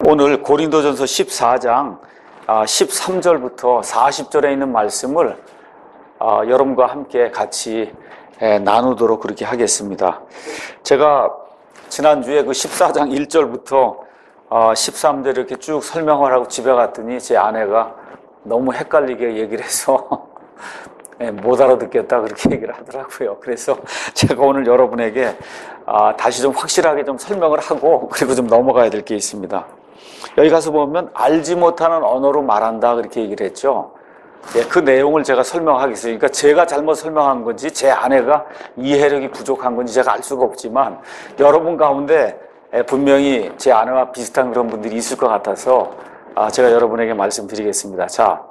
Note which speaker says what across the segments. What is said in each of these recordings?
Speaker 1: 오늘 고린도전서 14장 13절부터 40절에 있는 말씀을 여러분과 함께 같이 나누도록 그렇게 하겠습니다. 제가 지난주에 그 14장 1절부터 13절 이렇게 쭉 설명을 하고 집에 갔더니 제 아내가 너무 헷갈리게 얘기를 해서 못 알아듣겠다 그렇게 얘기를 하더라고요. 그래서 제가 오늘 여러분에게 다시 좀 확실하게 좀 설명을 하고 그리고 좀 넘어가야 될 게 있습니다. 여기 가서 보면 알지 못하는 언어로 말한다 그렇게 얘기를 했죠. 그 내용을 제가 설명하겠습니다. 그러니까 제가 잘못 설명한 건지 제 아내가 이해력이 부족한 건지 제가 알 수가 없지만 여러분 가운데 분명히 제 아내와 비슷한 그런 분들이 있을 것 같아서 제가 여러분에게 말씀드리겠습니다. 자,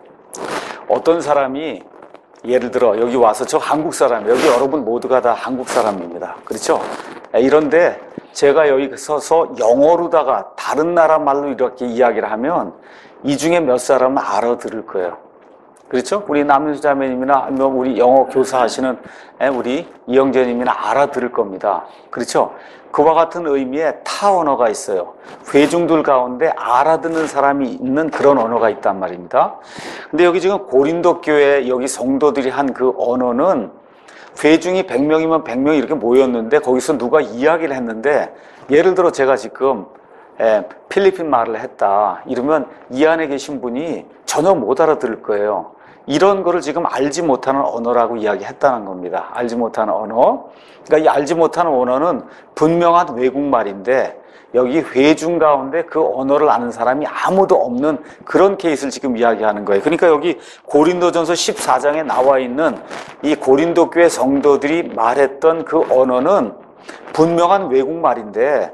Speaker 1: 어떤 사람이 예를 들어 여기 와서 저 한국 사람, 여기 여러분 모두가 다 한국 사람입니다. 그렇죠? 이런데 제가 여기 서서 영어로다가 다른 나라 말로 이렇게 이야기를 하면 이 중에 몇 사람은 알아들을 거예요. 그렇죠? 우리 남윤수 자매님이나 아니면 우리 영어 교사하시는 우리 이영재님이나 알아들을 겁니다. 그렇죠? 그와 같은 의미의 타 언어가 있어요. 회중들 가운데 알아듣는 사람이 있는 그런 언어가 있단 말입니다. 근데 여기 지금 고린도 교회 여기 성도들이 한 그 언어는 회중이 100명이면 100명이 이렇게 모였는데 거기서 누가 이야기를 했는데 예를 들어 제가 지금 필리핀 말을 했다 이러면 이 안에 계신 분이 전혀 못 알아들을 거예요. 이런 거를 지금 알지 못하는 언어라고 이야기했다는 겁니다. 알지 못하는 언어. 그러니까 이 알지 못하는 언어는 분명한 외국말인데 여기 회중 가운데 그 언어를 아는 사람이 아무도 없는 그런 케이스를 지금 이야기하는 거예요. 그러니까 여기 고린도전서 14장에 나와 있는 이 고린도 교회 성도들이 말했던 그 언어는 분명한 외국말인데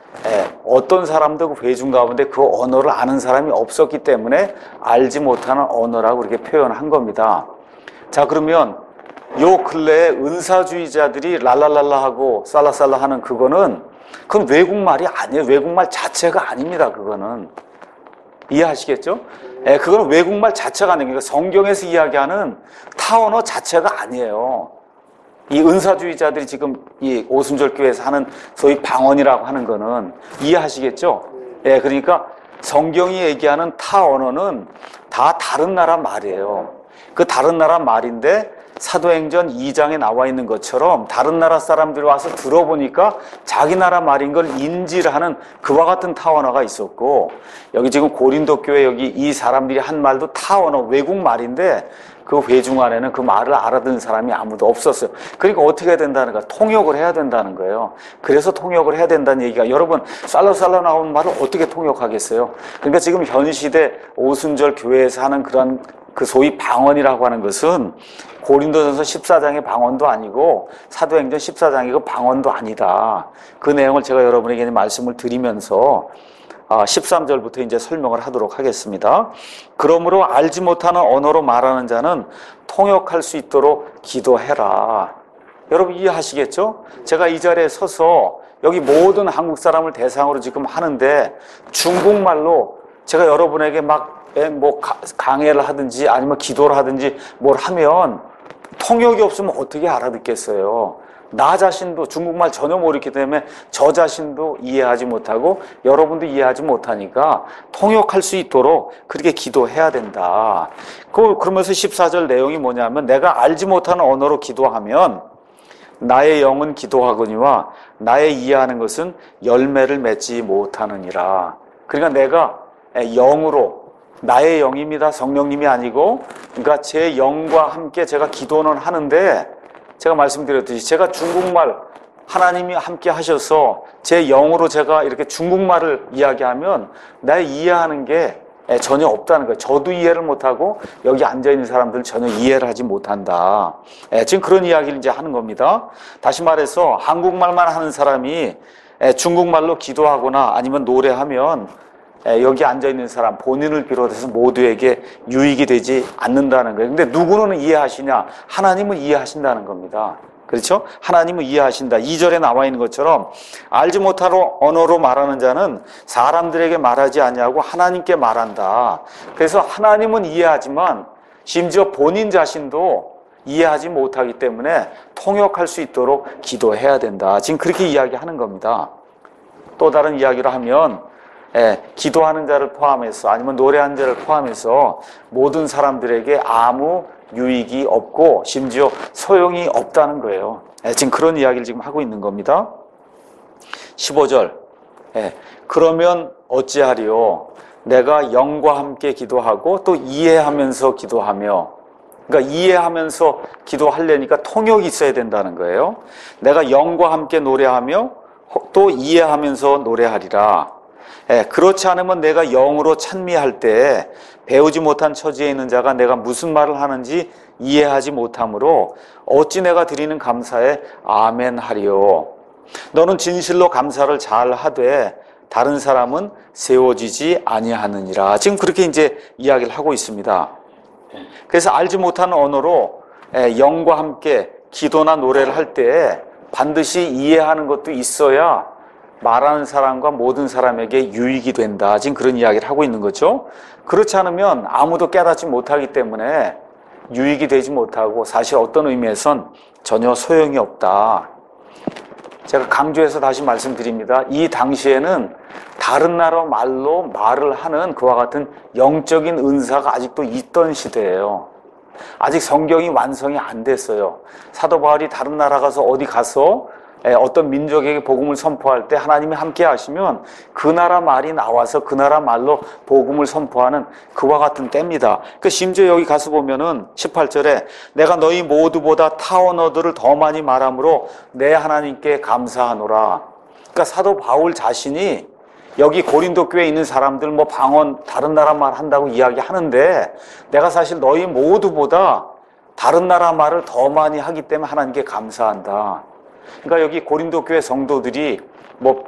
Speaker 1: 어떤 사람도 그 회중 가운데 그 언어를 아는 사람이 없었기 때문에 알지 못하는 언어라고 이렇게 표현한 겁니다. 자, 그러면 요 근래에 은사주의자들이 랄랄랄라 하고 살라살라 하는 그건 외국말이 아니에요. 외국말 자체가 아닙니다. 그거는. 이해하시겠죠? 그거는 외국말 자체가 아니에요. 성경에서 이야기하는 타 언어 자체가 아니에요. 이 은사주의자들이 지금 이 오순절 교회에서 하는 소위 방언이라고 하는 거는 이해하시겠죠? 그러니까 성경이 얘기하는 타 언어는 다 다른 나라 말이에요. 그 다른 나라 말인데 사도행전 2장에 나와 있는 것처럼 다른 나라 사람들이 와서 들어보니까 자기 나라 말인 걸 인지를 하는 그와 같은 타 언어가 있었고 여기 지금 고린도 교회 여기 이 사람들이 한 말도 타 언어 외국말인데 그 회중 안에는 그 말을 알아듣는 사람이 아무도 없었어요. 그러니까 어떻게 해야 된다는 거야? 통역을 해야 된다는 거예요. 그래서 통역을 해야 된다는 얘기가 여러분 살라살라 나오는 말을 어떻게 통역하겠어요? 그러니까 지금 현 시대 오순절 교회에서 하는 그런 그 소위 방언이라고 하는 것은 고린도전서 14장의 방언도 아니고 사도행전 14장의 그 방언도 아니다. 그 내용을 제가 여러분에게 말씀을 드리면서 13절부터 이제 설명을 하도록 하겠습니다. 그러므로 알지 못하는 언어로 말하는 자는 통역할 수 있도록 기도해라. 여러분 이해하시겠죠? 제가 이 자리에 서서 여기 모든 한국 사람을 대상으로 지금 하는데 중국말로 제가 여러분에게 막 뭐 강해를 하든지 아니면 기도를 하든지 뭘 하면 통역이 없으면 어떻게 알아듣겠어요? 나 자신도 중국말 전혀 모르기 때문에 저 자신도 이해하지 못하고 여러분도 이해하지 못하니까 통역할 수 있도록 그렇게 기도해야 된다. 그러면서 14절 내용이 뭐냐면 내가 알지 못하는 언어로 기도하면 나의 영은 기도하거니와 나의 이해하는 것은 열매를 맺지 못하느니라. 그러니까 내가 영으로 나의 영입니다. 성령님이 아니고 그러니까 제 영과 함께 제가 기도는 하는데 제가 말씀드렸듯이 제가 중국말 하나님이 함께 하셔서 제 영으로 제가 이렇게 중국말을 이야기하면 나 이해하는 게 전혀 없다는 거예요. 저도 이해를 못하고 여기 앉아있는 사람들 전혀 이해를 하지 못한다. 지금 그런 이야기를 이제 하는 겁니다. 다시 말해서 한국말만 하는 사람이 중국말로 기도하거나 아니면 노래하면 여기 앉아있는 사람 본인을 비롯해서 모두에게 유익이 되지 않는다는 거예요. 근데 누구는 이해하시냐? 하나님은 이해하신다는 겁니다. 그렇죠? 하나님은 이해하신다. 2절에 나와 있는 것처럼 알지 못하는 언어로 말하는 자는 사람들에게 말하지 아니하고 하나님께 말한다. 그래서 하나님은 이해하지만 심지어 본인 자신도 이해하지 못하기 때문에 통역할 수 있도록 기도해야 된다. 지금 그렇게 이야기하는 겁니다. 또 다른 이야기를 하면 기도하는 자를 포함해서 아니면 노래하는 자를 포함해서 모든 사람들에게 아무 유익이 없고 심지어 소용이 없다는 거예요. 지금 그런 이야기를 지금 하고 있는 겁니다. 15절. 그러면 어찌하리요? 내가 영과 함께 기도하고 또 이해하면서 기도하며, 그러니까 이해하면서 기도하려니까 통역이 있어야 된다는 거예요. 내가 영과 함께 노래하며 또 이해하면서 노래하리라. 그렇지 않으면 내가 영으로 찬미할 때 배우지 못한 처지에 있는 자가 내가 무슨 말을 하는지 이해하지 못하므로 어찌 내가 드리는 감사에 아멘 하리요. 너는 진실로 감사를 잘 하되 다른 사람은 세워지지 아니하느니라. 지금 그렇게 이제 이야기를 하고 있습니다. 그래서 알지 못하는 언어로 영과 함께 기도나 노래를 할 때 반드시 이해하는 것도 있어야 말하는 사람과 모든 사람에게 유익이 된다. 지금 그런 이야기를 하고 있는 거죠. 그렇지 않으면 아무도 깨닫지 못하기 때문에 유익이 되지 못하고 사실 어떤 의미에선 전혀 소용이 없다. 제가 강조해서 다시 말씀드립니다. 이 당시에는 다른 나라 말로 말을 하는 그와 같은 영적인 은사가 아직도 있던 시대예요. 아직 성경이 완성이 안 됐어요. 사도 바울이 다른 나라 가서 어디 가서 어떤 민족에게 복음을 선포할 때 하나님이 함께 하시면 그 나라 말이 나와서 그 나라 말로 복음을 선포하는 그와 같은 때입니다. 그 심지어 여기 가서 보면은 18절에 내가 너희 모두보다 타 언어들을 더 많이 말함으로 내 하나님께 감사하노라. 그러니까 사도 바울 자신이 여기 고린도 교회에 있는 사람들 뭐 방언 다른 나라 말 한다고 이야기하는데 내가 사실 너희 모두보다 다른 나라 말을 더 많이 하기 때문에 하나님께 감사한다. 그러니까 여기 고린도 교회 성도들이 뭐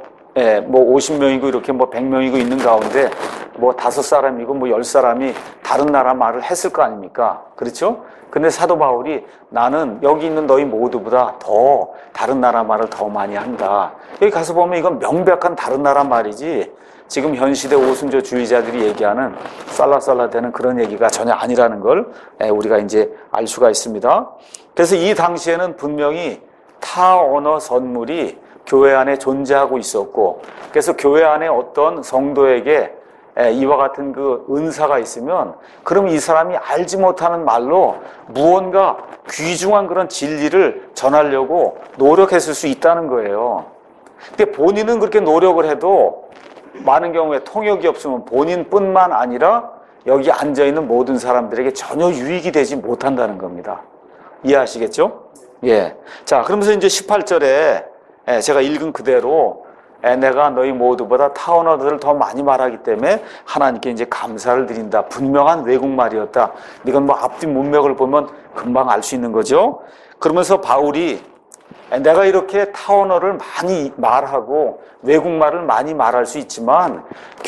Speaker 1: 50명이고 이렇게 뭐 100명이고 있는 가운데 뭐 5사람이고 뭐 10사람이 다른 나라 말을 했을 거 아닙니까? 그렇죠? 근데 사도 바울이 나는 여기 있는 너희 모두보다 더 다른 나라 말을 더 많이 한다. 여기 가서 보면 이건 명백한 다른 나라 말이지 지금 현 시대 오순조주의자들이 얘기하는 쌀라쌀라 되는 그런 얘기가 전혀 아니라는 걸 우리가 이제 알 수가 있습니다. 그래서 이 당시에는 분명히 타 언어 선물이 교회 안에 존재하고 있었고, 그래서 교회 안에 어떤 성도에게 이와 같은 그 은사가 있으면 그럼 이 사람이 알지 못하는 말로 무언가 귀중한 그런 진리를 전하려고 노력했을 수 있다는 거예요. 근데 본인은 그렇게 노력을 해도 많은 경우에 통역이 없으면 본인뿐만 아니라 여기 앉아있는 모든 사람들에게 전혀 유익이 되지 못한다는 겁니다. 이해하시겠죠? 예. 자, 그러면서 이제 18절에 제가 읽은 그대로 내가 너희 모두보다 타 언어들을 더 많이 말하기 때문에 하나님께 이제 감사를 드린다. 분명한 외국말이었다. 이건 뭐 앞뒤 문맥을 보면 금방 알 수 있는 거죠. 그러면서 바울이 내가 이렇게 타 언어를 많이 말하고 외국말을 많이 말할 수 있지만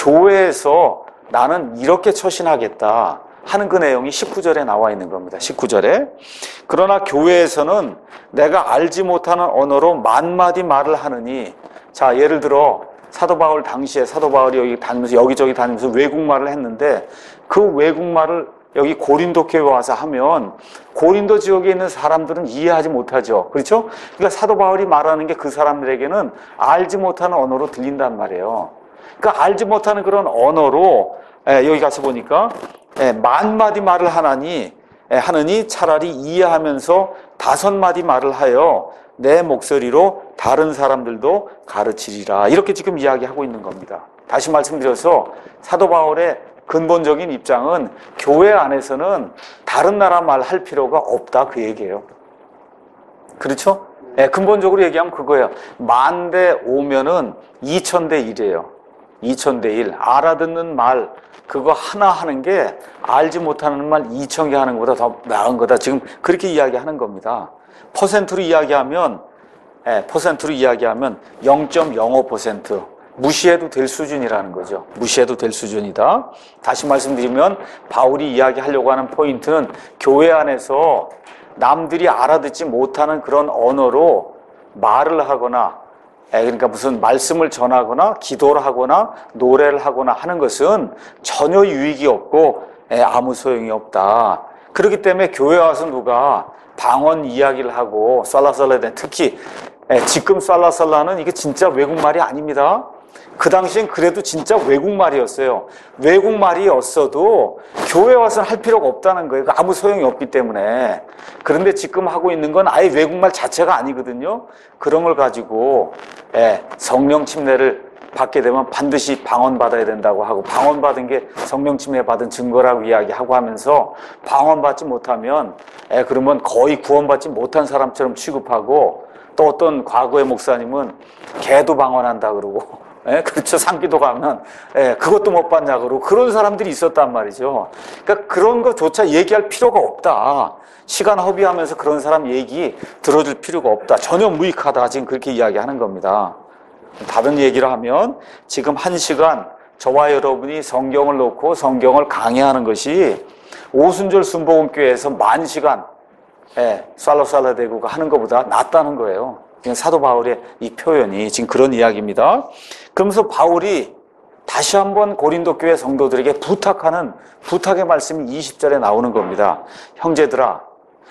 Speaker 1: 교회에서 나는 이렇게 처신하겠다 하는 그 내용이 19절에 나와 있는 겁니다. 19절에. 그러나 교회에서는 내가 알지 못하는 언어로 만마디 말을 하느니, 자, 예를 들어 사도 바울 당시에 사도 바울이 여기 다니면서 여기저기 다니면서 외국말을 했는데 그 외국말을 여기 고린도 교회에 와서 하면 고린도 지역에 있는 사람들은 이해하지 못하죠. 그렇죠? 그러니까 사도 바울이 말하는 게 그 사람들에게는 알지 못하는 언어로 들린단 말이에요. 그러니까 알지 못하는 그런 언어로 여기 가서 보니까 만마디 말을 하느니 차라리 이해하면서 5마디 말을 하여 내 목소리로 다른 사람들도 가르치리라. 이렇게 지금 이야기하고 있는 겁니다. 다시 말씀드려서 사도 바울의 근본적인 입장은 교회 안에서는 다른 나라 말 할 필요가 없다 그 얘기예요. 그렇죠? 근본적으로 얘기하면 그거예요. 10,000대 오면은 2,000대 1이에요. 2,000대 1. 알아듣는 말 그거 하나 하는 게 알지 못하는 말 2,000개 하는 것보다 더 나은 거다. 지금 그렇게 이야기하는 겁니다. 퍼센트로 이야기하면 0.05% 무시해도 될 수준이라는 거죠. 무시해도 될 수준이다. 다시 말씀드리면 바울이 이야기하려고 하는 포인트는 교회 안에서 남들이 알아듣지 못하는 그런 언어로 말을 하거나 그러니까 무슨 말씀을 전하거나 기도를 하거나 노래를 하거나 하는 것은 전혀 유익이 없고 아무 소용이 없다. 그렇기 때문에 교회 와서 누가 방언 이야기를 하고 쌀라쌀라된 특히 지금 쌀라쌀라는 이게 진짜 외국말이 아닙니다. 그 당시엔 그래도 진짜 외국말이었어요. 외국말이었어도 교회 와서는 할 필요가 없다는 거예요. 아무 소용이 없기 때문에. 그런데 지금 하고 있는 건 아예 외국말 자체가 아니거든요. 그런 걸 가지고 성령 침례를 받게 되면 반드시 방언받아야 된다고 하고, 방언받은 게 성령 침례 받은 증거라고 이야기하고 하면서, 방언받지 못하면 그러면 거의 구원받지 못한 사람처럼 취급하고, 또 어떤 과거의 목사님은 개도 방언한다 그러고, 그렇죠. 상기도 가면 그것도 못 받냐 그러고, 그런 사람들이 있었단 말이죠. 그러니까 그런 것조차 얘기할 필요가 없다. 시간 허비하면서 그런 사람 얘기 들어줄 필요가 없다. 전혀 무익하다. 지금 그렇게 이야기하는 겁니다. 다른 얘기를 하면 지금 1시간 저와 여러분이 성경을 놓고 성경을 강의하는 것이 오순절 순복음교회에서 10,000시간 쌀라쌀라 대고 하는 것보다 낫다는 거예요. 그냥 사도 바울의 이 표현이 지금 그런 이야기입니다. 그러면서 바울이 다시 한번 고린도 교회 성도들에게 부탁하는 부탁의 말씀이 20절에 나오는 겁니다. 형제들아,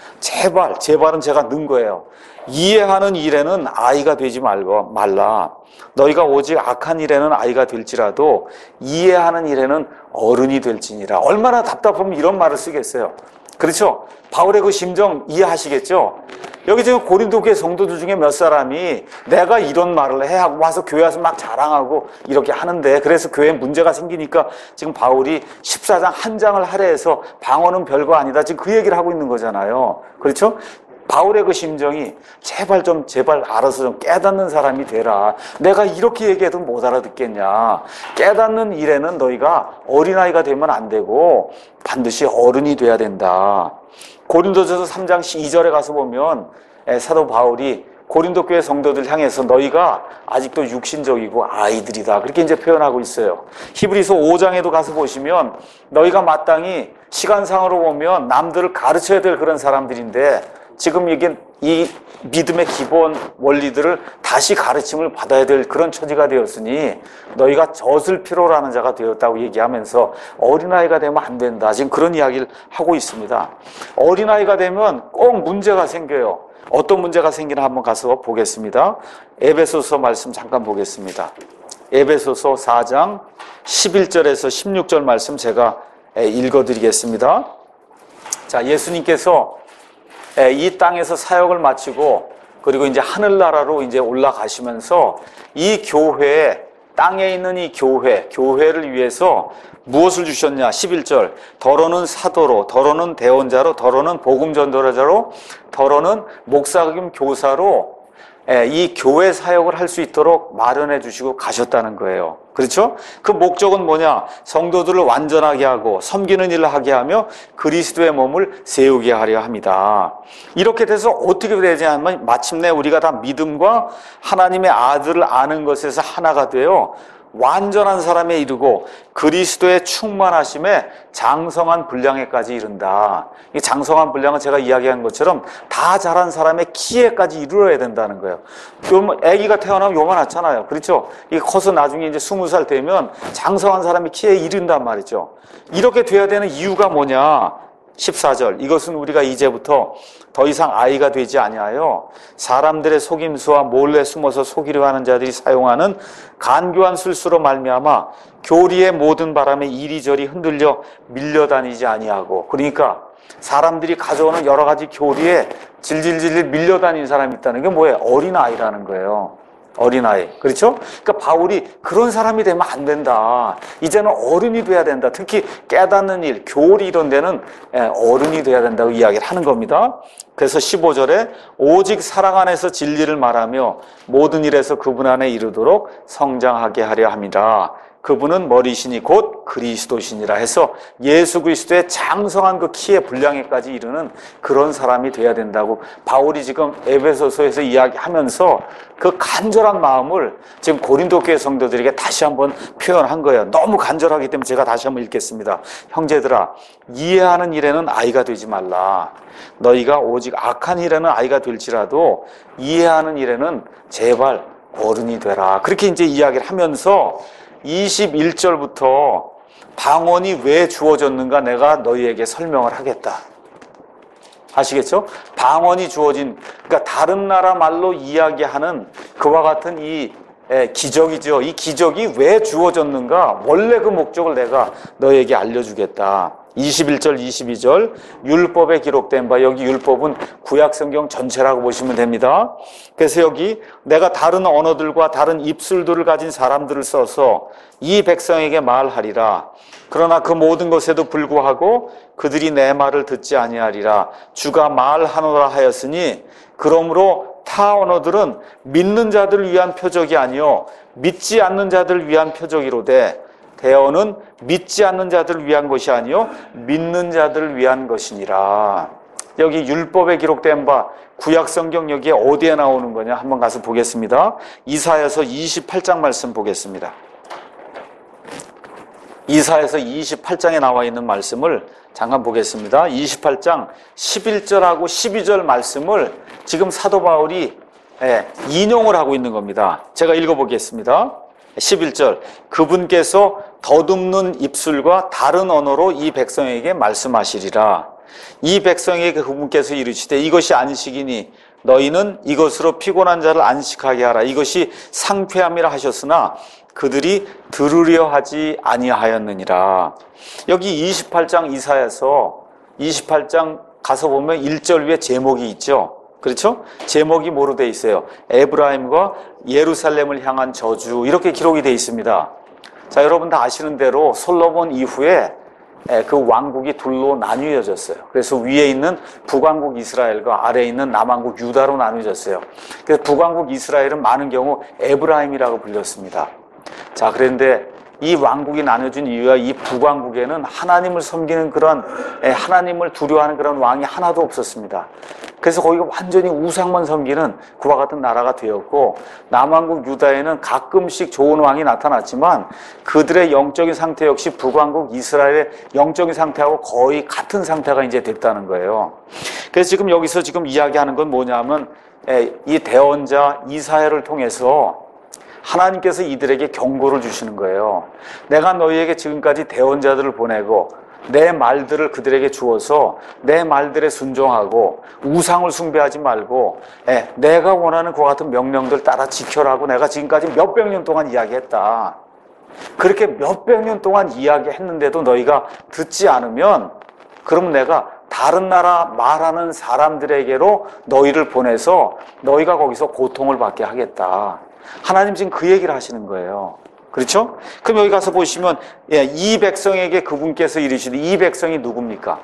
Speaker 1: 제발은 제가 넣은 거예요. 이해하는 일에는 아이가 되지 말라. 너희가 오직 악한 일에는 아이가 될지라도 이해하는 일에는 어른이 될지니라. 얼마나 답답하면 이런 말을 쓰겠어요. 그렇죠? 바울의 그 심정 이해하시겠죠? 여기 지금 고린도 교회 성도들 중에 몇 사람이 내가 이런 말을 해 하고 와서 교회 와서 막 자랑하고 이렇게 하는데, 그래서 교회에 문제가 생기니까 지금 바울이 14장 한 장을 할애해서 방언은 별거 아니다, 지금 그 얘기를 하고 있는 거잖아요. 그렇죠? 바울의 그 심정이 제발 알아서 좀 깨닫는 사람이 되라. 내가 이렇게 얘기해도 못 알아듣겠냐. 깨닫는 일에는 너희가 어린아이가 되면 안 되고 반드시 어른이 돼야 된다. 고린도전서 3장 2절에 가서 보면 사도 바울이 고린도 교회 성도들 향해서 너희가 아직도 육신적이고 아이들이다, 그렇게 이제 표현하고 있어요. 히브리서 5장에도 가서 보시면 너희가 마땅히 시간상으로 보면 남들을 가르쳐야 될 그런 사람들인데 지금 이 믿음의 기본 원리들을 다시 가르침을 받아야 될 그런 처지가 되었으니 너희가 젖을 필요로 하는 자가 되었다고 얘기하면서 어린아이가 되면 안 된다, 지금 그런 이야기를 하고 있습니다. 어린아이가 되면 꼭 문제가 생겨요. 어떤 문제가 생기나 한번 가서 보겠습니다. 에베소서 말씀 잠깐 보겠습니다. 에베소서 4장 11절에서 16절 말씀 제가 읽어드리겠습니다. 자, 예수님께서 이 땅에서 사역을 마치고 그리고 이제 하늘나라로 이제 올라가시면서 이 교회에, 땅에 있는 이 교회를 위해서 무엇을 주셨냐? 11절. 더러는 사도로, 더러는 대언자로, 더러는 복음 전도자로, 더러는 목사 겸 교사로 이 교회 사역을 할 수 있도록 마련해 주시고 가셨다는 거예요. 그렇죠? 그 목적은 뭐냐? 성도들을 완전하게 하고 섬기는 일을 하게 하며 그리스도의 몸을 세우게 하려 합니다. 이렇게 돼서 어떻게 되냐면 마침내 우리가 다 믿음과 하나님의 아들을 아는 것에서 하나가 되어 완전한 사람에 이르고 그리스도의 충만하심에 장성한 분량에까지 이른다. 이 장성한 분량은 제가 이야기한 것처럼 다 자란 사람의 키에까지 이르러야 된다는 거예요. 아기가 태어나면 요만하잖아요. 그렇죠? 이게 커서 나중에 이제 20살 되면 장성한 사람의 키에 이른단 말이죠. 이렇게 돼야 되는 이유가 뭐냐? 14절. 이것은 우리가 이제부터 더 이상 아이가 되지 아니하여 사람들의 속임수와 몰래 숨어서 속이려 하는 자들이 사용하는 간교한 술수로 말미암아 교리의 모든 바람에 이리저리 흔들려 밀려다니지 아니하고, 그러니까 사람들이 가져오는 여러 가지 교리에 질질질 밀려다니는 사람이 있다는 게 뭐예요? 어린아이라는 거예요. 어린아이. 그렇죠? 그러니까 바울이 그런 사람이 되면 안 된다. 이제는 어른이 돼야 된다. 특히 깨닫는 일, 교리 이런 데는 어른이 돼야 된다고 이야기를 하는 겁니다. 그래서 15절에 오직 사랑 안에서 진리를 말하며 모든 일에서 그분 안에 이르도록 성장하게 하려 함이라. 그분은 머리시니 곧 그리스도시니라 해서 예수 그리스도의 장성한 그 키의 분량에까지 이르는 그런 사람이 돼야 된다고 바울이 지금 에베소서에서 이야기하면서 그 간절한 마음을 지금 고린도 교회 성도들에게 다시 한번 표현한 거예요. 너무 간절하기 때문에 제가 다시 한번 읽겠습니다. 형제들아, 이해하는 일에는 아이가 되지 말라. 너희가 오직 악한 일에는 아이가 될지라도 이해하는 일에는 제발 어른이 되라. 그렇게 이제 이야기를 하면서 21절부터 방언이 왜 주어졌는가 내가 너희에게 설명을 하겠다. 아시겠죠? 방언이 주어진, 그러니까 다른 나라 말로 이야기하는 그와 같은 이 기적이죠. 이 기적이 왜 주어졌는가? 원래 그 목적을 내가 너에게 알려주겠다. 21절, 22절 율법에 기록된 바, 여기 율법은 구약성경 전체라고 보시면 됩니다. 그래서 여기 내가 다른 언어들과 다른 입술들을 가진 사람들을 써서 이 백성에게 말하리라. 그러나 그 모든 것에도 불구하고 그들이 내 말을 듣지 아니하리라. 주가 말하노라 하였으니 그러므로 타 언어들은 믿는 자들을 위한 표적이 아니요 믿지 않는 자들을 위한 표적이로되 대언은 믿지 않는 자들을 위한 것이 아니요 믿는 자들을 위한 것이니라. 여기 율법에 기록된 바 구약성경 여기에 어디에 나오는 거냐 한번 가서 보겠습니다. 이사야서 28장 말씀 보겠습니다. 이사야서 28장에 나와 있는 말씀을 잠깐 보겠습니다. 28장 11절하고 12절 말씀을 지금 사도 바울이 인용을 하고 있는 겁니다. 제가 읽어보겠습니다. 11절 그분께서 더듬는 입술과 다른 언어로 이 백성에게 말씀하시리라. 이 백성에게 그분께서 이르시되 이것이 안식이니 너희는 이것으로 피곤한 자를 안식하게 하라. 이것이 상쾌함이라 하셨으나 그들이 들으려 하지 아니하였느니라. 여기 28장 이사야서 28장 가서 보면 1절 위에 제목이 있죠. 그렇죠? 제목이 뭐로 돼 있어요? 에브라임과 예루살렘을 향한 저주, 이렇게 기록이 돼 있습니다. 자, 여러분 다 아시는 대로 솔로몬 이후에 그 왕국이 둘로 나뉘어졌어요. 그래서 위에 있는 북왕국 이스라엘과 아래에 있는 남왕국 유다로 나뉘어졌어요. 그래서 북왕국 이스라엘은 많은 경우 에브라임이라고 불렸습니다. 자, 그런데 이 왕국이 나눠진 이유가 이 북왕국에는 하나님을 섬기는 그런, 하나님을 두려워하는 그런 왕이 하나도 없었습니다. 그래서 거기가 완전히 우상만 섬기는 그와 같은 나라가 되었고, 남왕국 유다에는 가끔씩 좋은 왕이 나타났지만 그들의 영적인 상태 역시 북왕국 이스라엘의 영적인 상태하고 거의 같은 상태가 이제 됐다는 거예요. 그래서 지금 여기서 지금 이야기하는 건 뭐냐면 이 대언자 이사야를 통해서 하나님께서 이들에게 경고를 주시는 거예요. 내가 너희에게 지금까지 대언자들을 보내고 내 말들을 그들에게 주어서 내 말들에 순종하고 우상을 숭배하지 말고 내가 원하는 그와 같은 명령들 따라 지켜라고 내가 지금까지 몇백 년 동안 이야기했다. 그렇게 몇백 년 동안 이야기했는데도 너희가 듣지 않으면 그러면 내가 다른 나라 말하는 사람들에게로 너희를 보내서 너희가 거기서 고통을 받게 하겠다. 하나님 지금 그 얘기를 하시는 거예요. 그렇죠? 그럼 여기 가서 보시면 이 백성에게 그분께서 이르시되 이 백성이 누굽니까?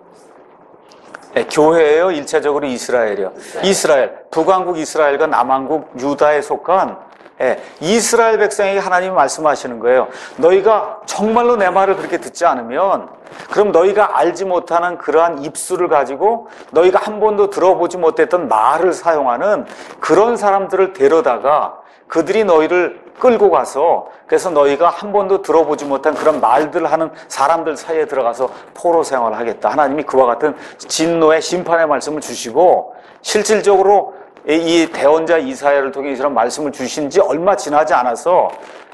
Speaker 1: 교회예요? 일차적으로 이스라엘이요? 이스라엘. 북왕국 이스라엘과 남왕국 유다에 속한 이스라엘 백성에게 하나님이 말씀하시는 거예요. 너희가 정말로 내 말을 그렇게 듣지 않으면 그럼 너희가 알지 못하는 그러한 입술을 가지고 너희가 한 번도 들어보지 못했던 말을 사용하는 그런 사람들을 데려다가 그들이 너희를 끌고 가서 그래서 너희가 한 번도 들어보지 못한 그런 말들 하는 사람들 사이에 들어가서 포로 생활을 하겠다. 하나님이 그와 같은 진노의 심판의 말씀을 주시고 실질적으로 이 대언자 이사야를 통해 이런 말씀을 주신 지 얼마 지나지 않아서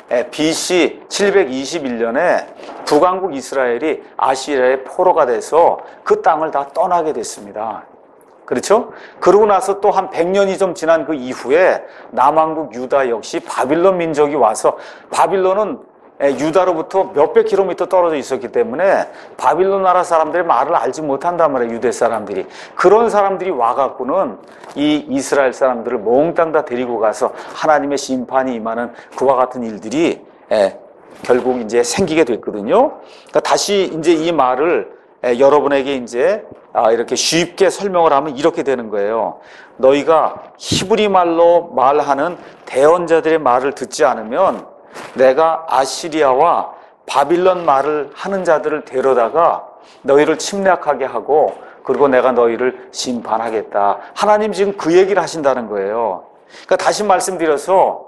Speaker 1: BC 721년에 북왕국 이스라엘이 아시리아의 포로가 돼서 그 땅을 다 떠나게 됐습니다. 그렇죠? 그러고 나서 또 한 100년이 좀 지난 그 이후에 남왕국 유다 역시 바빌론 민족이 와서 바빌론은 유다로부터 몇백 킬로미터 떨어져 있었기 때문에 바빌론 나라 사람들의 말을 알지 못한단 말이에요. 유대 사람들이. 그런 사람들이 와갖고는 이 이스라엘 사람들을 몽땅 다 데리고 가서 하나님의 심판이 임하는 그와 같은 일들이 결국 이제 생기게 됐거든요. 그러니까 다시 이제 이 말을 여러분에게 이제 이렇게 쉽게 설명을 하면 이렇게 되는 거예요. 너희가 히브리 말로 말하는 대언자들의 말을 듣지 않으면 내가 아시리아와 바빌론 말을 하는 자들을 데려다가 너희를 침략하게 하고 그리고 내가 너희를 심판하겠다. 하나님 지금 그 얘기를 하신다는 거예요. 그러니까 다시 말씀드려서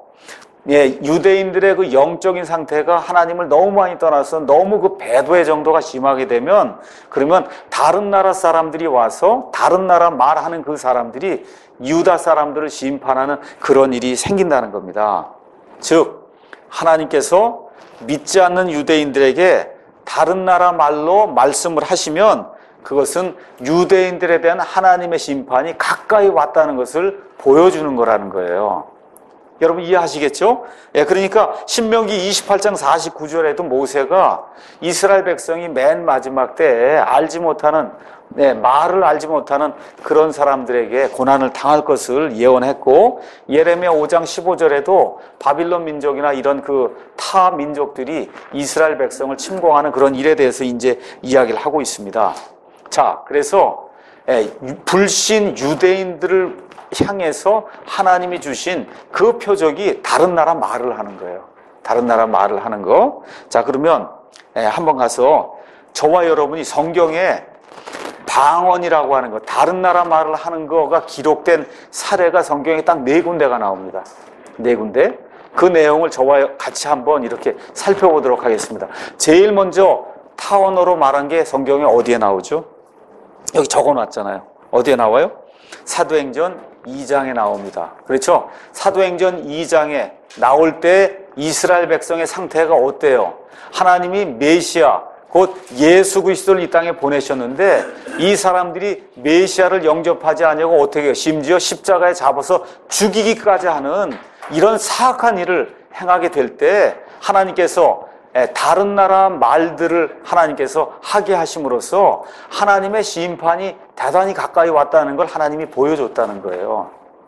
Speaker 1: 유대인들의 그 영적인 상태가 하나님을 너무 많이 떠나서 너무 그 배도의 정도가 심하게 되면 그러면 다른 나라 사람들이 와서 다른 나라 말하는 그 사람들이 유다 사람들을 심판하는 그런 일이 생긴다는 겁니다. 즉 하나님께서 믿지 않는 유대인들에게 다른 나라 말로 말씀을 하시면 그것은 유대인들에 대한 하나님의 심판이 가까이 왔다는 것을 보여주는 거라는 거예요. 여러분 이해하시겠죠? 예, 그러니까 신명기 28장 49절에도 모세가 이스라엘 백성이 맨 마지막 때에 알지 못하는, 말을 알지 못하는 그런 사람들에게 고난을 당할 것을 예언했고, 예레미야 5장 15절에도 바빌론 민족이나 이런 그 타 민족들이 이스라엘 백성을 침공하는 그런 일에 대해서 이제 이야기를 하고 있습니다. 자, 그래서 불신 유대인들을 향해서 하나님이 주신 그 표적이 다른 나라 말을 하는 거예요. 다른 나라 말을 하는 거. 자, 그러면 한번 가서 저와 여러분이 성경에 방언이라고 하는 거, 다른 나라 말을 하는 거가 기록된 사례가 성경에 딱 4군데가 나옵니다. 4군데. 그 내용을 저와 같이 한번 이렇게 살펴보도록 하겠습니다. 제일 먼저 타원어로 말한 게 성경에 어디에 나오죠? 여기 적어놨잖아요. 어디에 나와요? 사도행전 2장에 나옵니다. 그렇죠? 사도행전 2장에 나올 때 이스라엘 백성의 상태가 어때요? 하나님이 메시아, 곧 예수 그리스도를 이 땅에 보내셨는데 이 사람들이 메시아를 영접하지 않냐고 어떻게 해요? 심지어 십자가에 잡아서 죽이기까지 하는 이런 사악한 일을 행하게 될 때 하나님께서 다른 나라 말들을 하나님께서 하게 하심으로써 하나님의 심판이 대단히 가까이 왔다는 걸 하나님이 보여줬다는 거예요.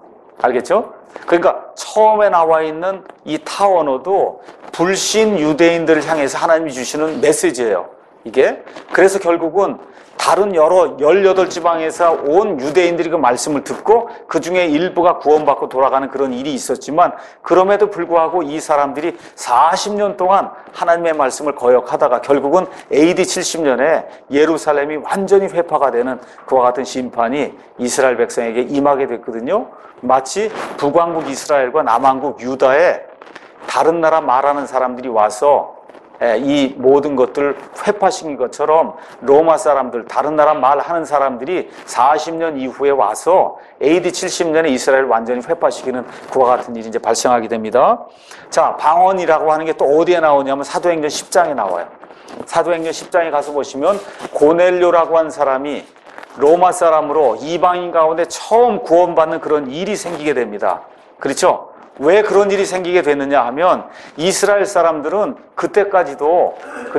Speaker 1: 알겠죠? 그러니까 처음에 나와 있는 이 타원어도 불신 유대인들을 향해서 하나님이 주시는 메시지예요. 이게. 그래서 결국은 다른 여러 18지방에서 온 유대인들이 그 말씀을 듣고 그 중에 일부가 구원받고 돌아가는 그런 일이 있었지만 그럼에도 불구하고 이 사람들이 40년 동안 하나님의 말씀을 거역하다가 결국은 AD 70년에 예루살렘이 완전히 회파가 되는 그와 같은 심판이 이스라엘 백성에게 임하게 됐거든요. 마치 북왕국 이스라엘과 남왕국 유다에 다른 나라 말하는 사람들이 와서 이 모든 것들을 회파시킨 것처럼 로마 사람들, 다른 나라 말하는 사람들이 40년 이후에 와서 AD 70년에 이스라엘을 완전히 회파시키는 그와 같은 일이 이제 발생하게 됩니다. 자, 방언이라고 하는 게 또 어디에 나오냐면 사도행전 10장에 나와요. 사도행전 10장에 가서 보시면 고넬료라고 한 사람이 로마 사람으로 이방인 가운데 처음 구원받는 그런 일이 생기게 됩니다. 그렇죠? 왜 그런 일이 생기게 됐느냐 하면 이스라엘 사람들은 그때까지도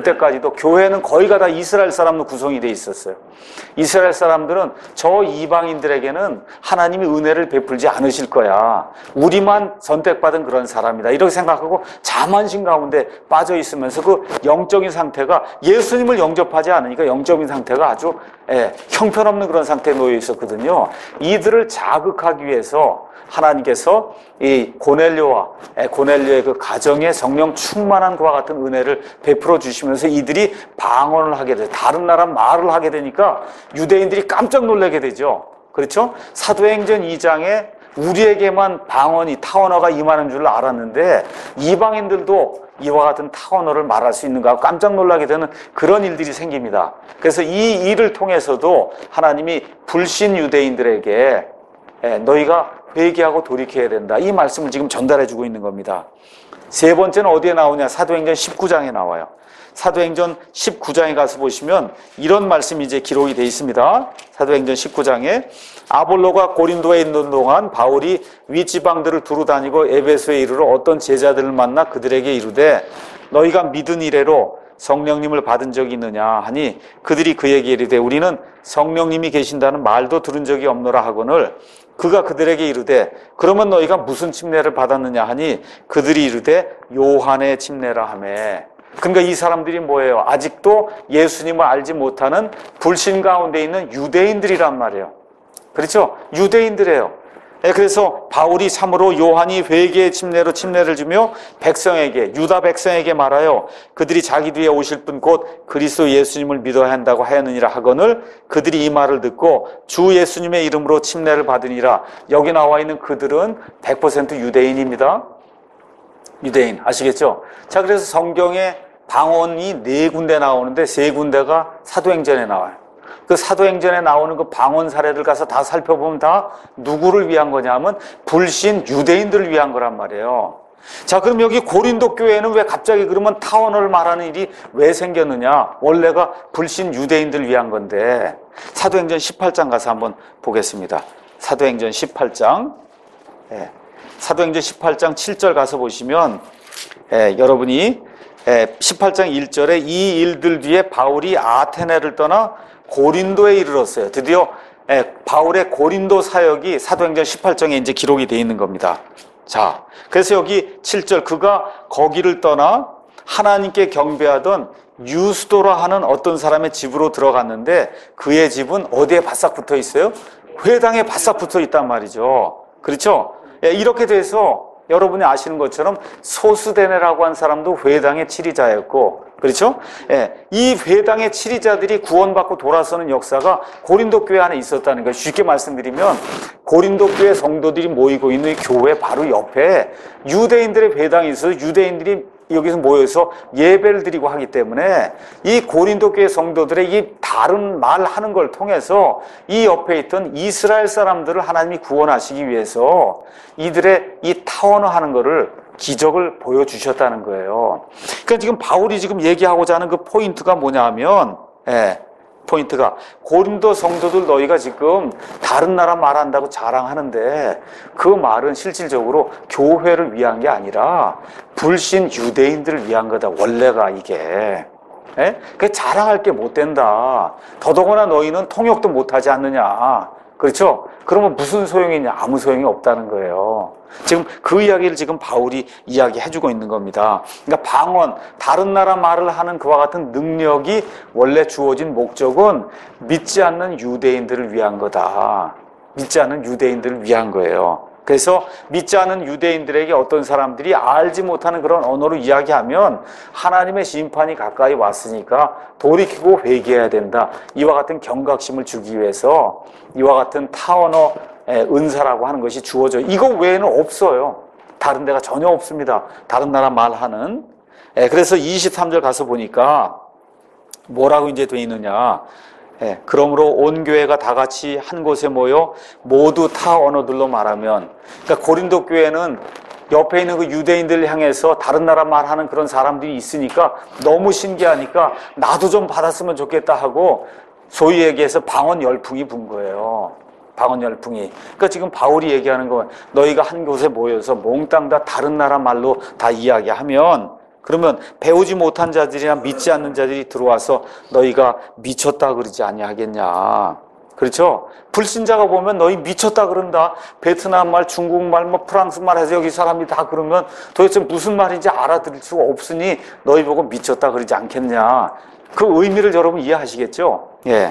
Speaker 1: 교회는 거의가 다 이스라엘 사람으로 구성이 돼 있었어요. 이스라엘 사람들은 저 이방인들에게는 하나님이 은혜를 베풀지 않으실 거야. 우리만 선택받은 그런 사람이다. 이렇게 생각하고 자만심 가운데 빠져 있으면서 그 영적인 상태가 예수님을 영접하지 않으니까 영적인 상태가 아주 형편없는 그런 상태에 놓여 있었거든요. 이들을 자극하기 위해서 하나님께서 이 고넬료의 그 가정에 성령 충만한 그와 같은 은혜를 베풀어 주시면서 이들이 방언을 하게 돼요. 다른 나라 말을 하게 되니까 유대인들이 깜짝 놀라게 되죠. 그렇죠? 사도행전 2장에 우리에게만 방언이 타언어가 임하는 줄 알았는데 이방인들도 이와 같은 타언어를 말할 수 있는가 하고 깜짝 놀라게 되는 그런 일들이 생깁니다. 그래서 이 일을 통해서도 하나님이 불신 유대인들에게 너희가 회개하고 돌이켜야 된다. 이 말씀을 지금 전달해 주고 있는 겁니다. 세 번째는 어디에 나오냐? 사도행전 19장에 나와요. 사도행전 19장에 가서 보시면 이런 말씀이 이제 기록이 되어 있습니다. 사도행전 19장에 아볼로가 고린도에 있는 동안 바울이 윗지방들을 두루 다니고 에베소에 이르러 어떤 제자들을 만나 그들에게 이르되 너희가 믿은 이래로 성령님을 받은 적이 있느냐 하니 그들이 그에게 이르되 우리는 성령님이 계신다는 말도 들은 적이 없노라 하거늘 그가 그들에게 이르되 그러면 너희가 무슨 침례를 받았느냐 하니 그들이 이르되 요한의 침례라 하매. 그러니까 이 사람들이 뭐예요? 아직도 예수님을 알지 못하는 불신 가운데 있는 유대인들이란 말이에요. 그렇죠? 유대인들이에요. 그래서 바울이 참으로 요한이 회개의 침례로 침례를 주며 백성에게 유다 백성에게 말하여 그들이 자기 뒤에 오실 분 곧 그리스도 예수님을 믿어야 한다고 하였느니라 하거늘 그들이 이 말을 듣고 주 예수님의 이름으로 침례를 받으니라. 여기 나와 있는 그들은 100% 유대인입니다. 유대인 아시겠죠? 자, 그래서 성경에 방언이 4군데 나오는데 3군데가 사도행전에 나와요. 그 사도행전에 나오는 그 방언 사례들 가서 다 살펴보면 다 누구를 위한 거냐면 불신 유대인들을 위한 거란 말이에요. 자, 그럼 여기 고린도 교회는 왜 갑자기 그러면 타언어를 말하는 일이 왜 생겼느냐? 원래가 불신 유대인들을 위한 건데 사도행전 18장 가서 한번 보겠습니다. 사도행전 18장. 사도행전 18장 7절 가서 보시면 여러분이 18장 1절에 이 일들 뒤에 바울이 아테네를 떠나 고린도에 이르렀어요. 드디어 바울의 고린도 사역이 사도행전 18장에 이제 기록이 되어 있는 겁니다. 자, 그래서 여기 7절 그가 거기를 떠나 하나님께 경배하던 유스도라 하는 어떤 사람의 집으로 들어갔는데 그의 집은 어디에 바싹 붙어 있어요? 회당에 바싹 붙어 있단 말이죠. 그렇죠? 이렇게 돼서 여러분이 아시는 것처럼 소스데네라고 한 사람도 회당의 치리자였고, 그렇죠? 이 회당의 치리자들이 구원받고 돌아서는 역사가 고린도 교회 안에 있었다는 거예요. 쉽게 말씀드리면 고린도 교회 성도들이 모이고 있는 이 교회 바로 옆에 유대인들의 회당이 있어서 유대인들이 여기서 모여서 예배를 드리고 하기 때문에 이 고린도 교회 성도들의 이 다른 말하는 걸 통해서 이 옆에 있던 이스라엘 사람들을 하나님이 구원하시기 위해서 이들의 이 타원화하는 거를 기적을 보여주셨다는 거예요. 그러니까 지금 바울이 지금 얘기하고자 하는 그 포인트가 뭐냐 하면 포인트가 고린도 성도들 너희가 지금 다른 나라 말한다고 자랑하는데 그 말은 실질적으로 교회를 위한 게 아니라 불신 유대인들을 위한 거다. 원래가 이게. 그 자랑할 게 못 된다. 더더구나 너희는 통역도 못하지 않느냐. 그렇죠? 그러면 무슨 소용이냐? 아무 소용이 없다는 거예요. 지금 그 이야기를 지금 바울이 이야기해주고 있는 겁니다. 그러니까 방언, 다른 나라 말을 하는 그와 같은 능력이 원래 주어진 목적은 믿지 않는 유대인들을 위한 거다. 믿지 않는 유대인들을 위한 거예요. 그래서 믿지 않는 유대인들에게 어떤 사람들이 알지 못하는 그런 언어로 이야기하면 하나님의 심판이 가까이 왔으니까 돌이키고 회개해야 된다. 이와 같은 경각심을 주기 위해서 이와 같은 타언어 은사라고 하는 것이 주어져요. 이거 외에는 없어요. 다른 데가 전혀 없습니다. 다른 나라 말하는. 그래서 23절 가서 보니까 뭐라고 이제 돼 있느냐. 그러므로 온 교회가 다 같이 한 곳에 모여 모두 타 언어들로 말하면, 그러니까 고린도 교회는 옆에 있는 그 유대인들을 향해서 다른 나라 말하는 그런 사람들이 있으니까 너무 신기하니까 나도 좀 받았으면 좋겠다 하고 소위 얘기해서 방언 열풍이 분 거예요. 방언 열풍이. 그러니까 지금 바울이 얘기하는 건 너희가 한 곳에 모여서 몽땅 다 다른 나라 말로 다 이야기하면 그러면 배우지 못한 자들이나 믿지 않는 자들이 들어와서 너희가 미쳤다 그러지 아니하겠냐. 그렇죠? 불신자가 보면 너희 미쳤다 그런다. 베트남 말, 중국말, 뭐 프랑스 말 해서 여기 사람이 다 그러면 도대체 무슨 말인지 알아들을 수가 없으니 너희 보고 미쳤다 그러지 않겠냐. 그 의미를 여러분 이해하시겠죠?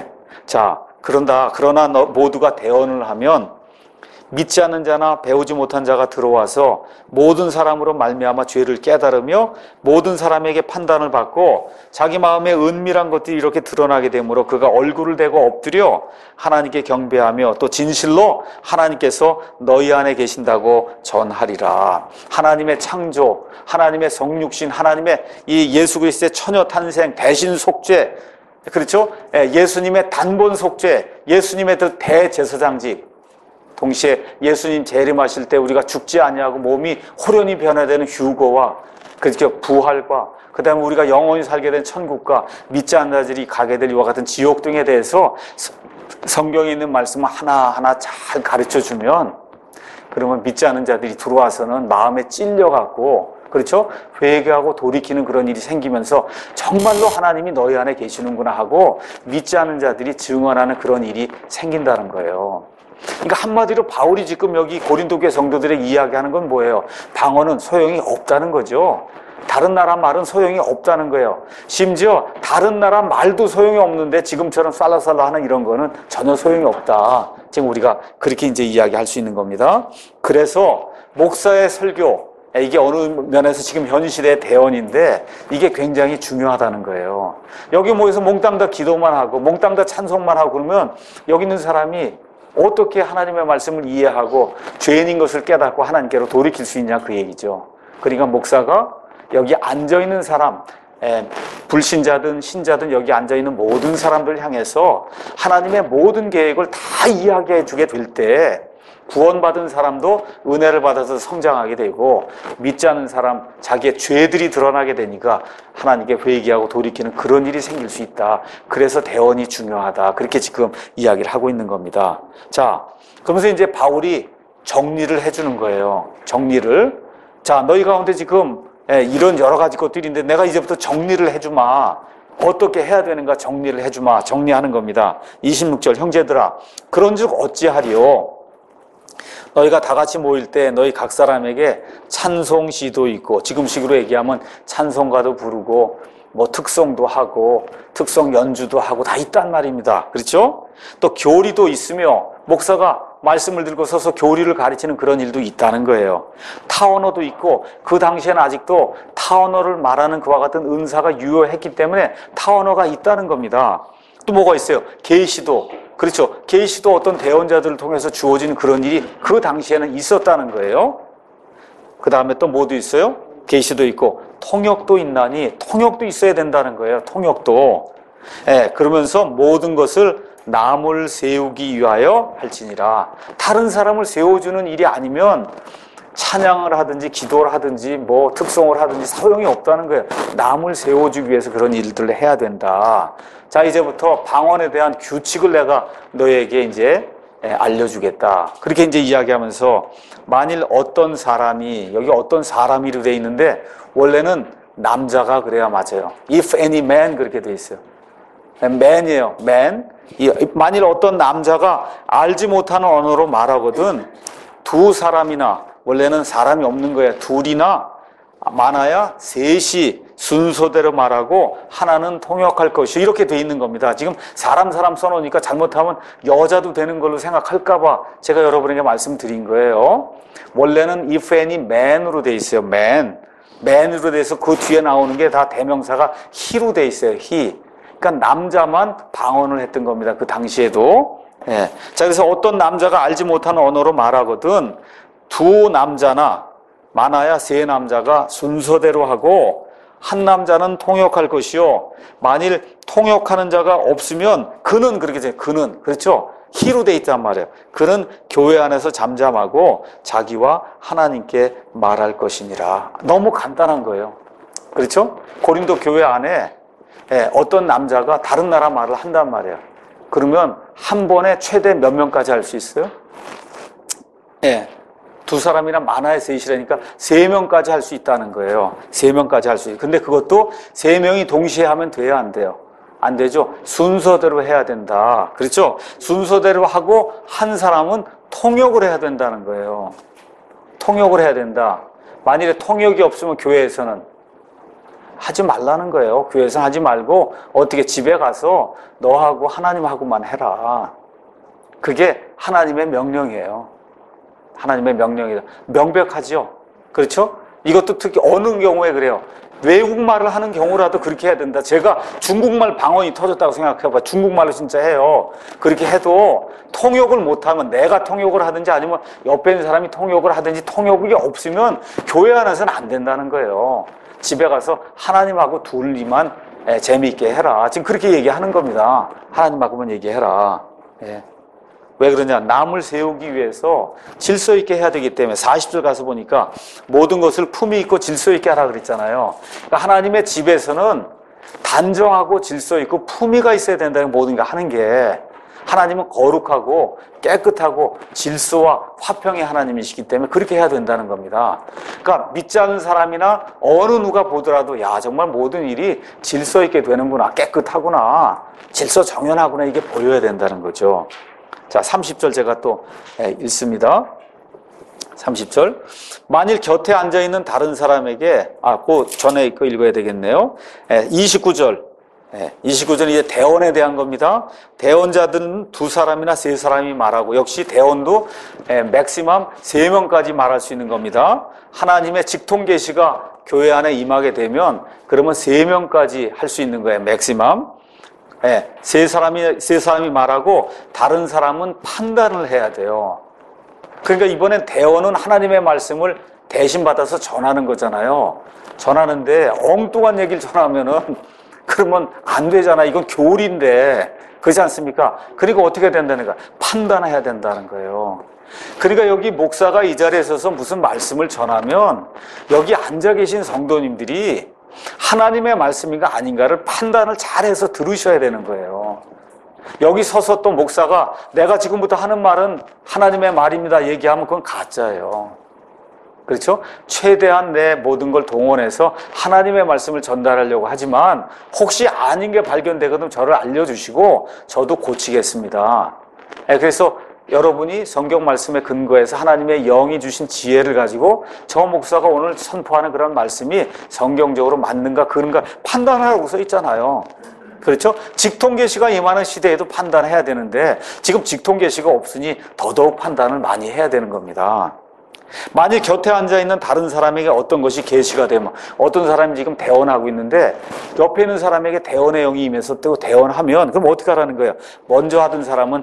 Speaker 1: 자, 그러나 모두가 대언을 하면 믿지 않는 자나 배우지 못한 자가 들어와서 모든 사람으로 말미암아 죄를 깨달으며 모든 사람에게 판단을 받고 자기 마음의 은밀한 것들이 이렇게 드러나게 되므로 그가 얼굴을 대고 엎드려 하나님께 경배하며 또 진실로 하나님께서 너희 안에 계신다고 전하리라. 하나님의 창조, 하나님의 성육신, 하나님의 이 예수 그리스도의 처녀 탄생, 대신 속죄, 그렇죠? 예수님의 단본 속죄, 예수님의 대제사장직, 동시에 예수님 재림하실 때 우리가 죽지 아니하고 몸이 호련히 변화되는 휴거와 그렇게 부활과 그 다음에 우리가 영원히 살게 된 천국과 믿지 않는 자들이 가게 될 이와 같은 지옥 등에 대해서 성경에 있는 말씀을 하나하나 잘 가르쳐주면 그러면 믿지 않는 자들이 들어와서는 마음에 찔려갖고 그렇죠? 회개하고 돌이키는 그런 일이 생기면서 정말로 하나님이 너희 안에 계시는구나 하고 믿지 않는 자들이 증언하는 그런 일이 생긴다는 거예요. 그러니까 한마디로 바울이 지금 여기 고린도 교회 성도들에게 이야기하는 건 뭐예요? 방언은 소용이 없다는 거죠. 다른 나라 말은 소용이 없다는 거예요. 심지어 다른 나라 말도 소용이 없는데 지금처럼 쌀라쌀라 하는 이런 거는 전혀 소용이 없다. 지금 우리가 그렇게 이제 이야기할 수 있는 겁니다. 그래서 목사의 설교, 이게 어느 면에서 지금 현 시대의 대언인데 이게 굉장히 중요하다는 거예요. 여기 모여서 몽땅 다 기도만 하고 몽땅 다 찬송만 하고 그러면 여기 있는 사람이 어떻게 하나님의 말씀을 이해하고 죄인인 것을 깨닫고 하나님께로 돌이킬 수 있냐 그 얘기죠. 그러니까 목사가 여기 앉아있는 사람, 불신자든 신자든 여기 앉아있는 모든 사람들을 향해서 하나님의 모든 계획을 다 이야기해 주게 될 때 구원받은 사람도 은혜를 받아서 성장하게 되고 믿지 않는 사람 자기의 죄들이 드러나게 되니까 하나님께 회개하고 돌이키는 그런 일이 생길 수 있다. 그래서 대언이 중요하다. 그렇게 지금 이야기를 하고 있는 겁니다. 자, 그러면서 이제 바울이 정리를 해주는 거예요. 정리를. 자, 너희 가운데 지금 이런 여러 가지 것들이 있는데 내가 이제부터 정리를 해주마. 어떻게 해야 되는가 정리를 해주마. 정리하는 겁니다. 26절 형제들아 그런즉 어찌하리요. 너희가 다 같이 모일 때 너희 각 사람에게 찬송시도 있고 지금식으로 얘기하면 찬송가도 부르고 뭐 특송도 하고 특송 연주도 하고 다 있단 말입니다. 그렇죠? 또 교리도 있으며 목사가 말씀을 들고 서서 교리를 가르치는 그런 일도 있다는 거예요. 타언어도 있고 그 당시에는 아직도 타언어를 말하는 그와 같은 은사가 유효했기 때문에 타언어가 있다는 겁니다. 또 뭐가 있어요? 계시도. 그렇죠. 계시도 어떤 대언자들을 통해서 주어지는 그런 일이 그 당시에는 있었다는 거예요. 그 다음에 또 뭐도 있어요? 계시도 있고 통역도 있나니 통역도 있어야 된다는 거예요. 통역도. 그러면서 모든 것을 남을 세우기 위하여 할지니라. 다른 사람을 세워주는 일이 아니면 찬양을 하든지 기도를 하든지 뭐 특송을 하든지 소용이 없다는 거예요. 남을 세워주기 위해서 그런 일들을 해야 된다. 자, 이제부터 방언에 대한 규칙을 내가 너에게 이제 알려주겠다. 그렇게 이제 이야기하면서 만일 어떤 사람이 여기 어떤 사람이로 돼 있는데 원래는 남자가 그래야 맞아요. If any man 그렇게 돼 있어요. man이에요. man. 만일 어떤 남자가 알지 못하는 언어로 말하거든 두 사람이나 원래는 사람이 없는 거예요. 둘이나 많아야 셋이 순서대로 말하고 하나는 통역할 것이 이렇게 돼 있는 겁니다. 지금 사람 써놓으니까 잘못하면 여자도 되는 걸로 생각할까 봐 제가 여러분에게 말씀드린 거예요. 원래는 if any man으로 돼 있어요. man으로 돼서 그 뒤에 나오는 게 다 대명사가 he로 돼 있어요. he. 그러니까 남자만 방언을 했던 겁니다. 그 당시에도. 자, 그래서 어떤 남자가 알지 못하는 언어로 말하거든 두 남자나 많아야 세 남자가 순서대로 하고 한 남자는 통역할 것이요. 만일 통역하는 자가 없으면 그는 그렇게 돼요. 그는 그렇죠. 히로 돼 있단 말이에요. 그는 교회 안에서 잠잠하고 자기와 하나님께 말할 것이니라. 너무 간단한 거예요. 그렇죠? 고린도 교회 안에 어떤 남자가 다른 나라 말을 한단 말이에요. 그러면 한 번에 최대 몇 명까지 할 수 있어요? 두 사람이나 많아야 셋이라니까 3명까지 할 수 있다는 거예요. 3명까지 할 수 있어요. 근데 그것도 3명이 동시에 하면 돼요, 안 돼요? 안 되죠? 순서대로 해야 된다. 그렇죠? 순서대로 하고 한 사람은 통역을 해야 된다는 거예요. 통역을 해야 된다. 만일에 통역이 없으면 교회에서는 하지 말라는 거예요. 교회에서는 하지 말고 어떻게 집에 가서 너하고 하나님하고만 해라. 그게 하나님의 명령이에요. 하나님의 명령이다. 명백하죠? 그렇죠? 이것도 특히 어느 경우에 그래요. 외국말을 하는 경우라도 그렇게 해야 된다. 제가 중국말 방언이 터졌다고 생각해봐. 중국말로 진짜 해요. 그렇게 해도 통역을 못하면 내가 통역을 하든지 아니면 옆에 있는 사람이 통역을 하든지 통역이 없으면 교회 안에서는 안 된다는 거예요. 집에 가서 하나님하고 둘이만 재미있게 해라. 지금 그렇게 얘기하는 겁니다. 하나님하고만 얘기해라. 왜 그러냐? 남을 세우기 위해서 질서 있게 해야 되기 때문에 40절 가서 보니까 모든 것을 품위 있고 질서 있게 하라 그랬잖아요. 그러니까 하나님의 집에서는 단정하고 질서 있고 품위가 있어야 된다는 모든 걸 하는 게 하나님은 거룩하고 깨끗하고 질서와 화평의 하나님이시기 때문에 그렇게 해야 된다는 겁니다. 그러니까 믿지 않는 사람이나 어느 누가 보더라도 야 정말 모든 일이 질서 있게 되는구나, 깨끗하구나, 질서 정연하구나 이게 보여야 된다는 거죠. 자, 30절 제가 또 읽습니다. 30절. 만일 곁에 앉아있는 다른 사람에게, 그 전에 거 읽어야 되겠네요. 29절. 29절은 이제 대언에 대한 겁니다. 대언자들은 두 사람이나 세 사람이 말하고, 역시 대언도 맥시멈 3명까지 말할 수 있는 겁니다. 하나님의 직통 계시가 교회 안에 임하게 되면, 그러면 3명까지 할 수 있는 거예요. 맥시멈. 세 사람이 말하고 다른 사람은 판단을 해야 돼요. 그러니까 이번엔 대언은 하나님의 말씀을 대신 받아서 전하는 거잖아요. 전하는데 엉뚱한 얘기를 전하면은 그러면 안 되잖아. 이건 교리인데. 그렇지 않습니까? 그리고 어떻게 된다는 거야? 판단해야 된다는 거예요. 그러니까 여기 목사가 이 자리에 서서 무슨 말씀을 전하면 여기 앉아 계신 성도님들이 하나님의 말씀인가 아닌가를 판단을 잘해서 들으셔야 되는 거예요. 여기 서서 또 목사가 내가 지금부터 하는 말은 하나님의 말입니다 얘기하면 그건 가짜예요. 그렇죠? 최대한 내 모든 걸 동원해서 하나님의 말씀을 전달하려고 하지만 혹시 아닌 게 발견되거든 저를 알려주시고 저도 고치겠습니다. 그래서 여러분이 성경 말씀에 근거해서 하나님의 영이 주신 지혜를 가지고 저 목사가 오늘 선포하는 그런 말씀이 성경적으로 맞는가 그런가 판단하라고 써 있잖아요. 그렇죠? 직통계시가 임하는 시대에도 판단해야 되는데 지금 직통계시가 없으니 더더욱 판단을 많이 해야 되는 겁니다. 만일 곁에 앉아있는 다른 사람에게 어떤 것이 계시가 되면 어떤 사람이 지금 대언하고 있는데 옆에 있는 사람에게 대언의 영이 임해서 또 대언하면 그럼 어떻게 하라는 거예요? 먼저 하던 사람은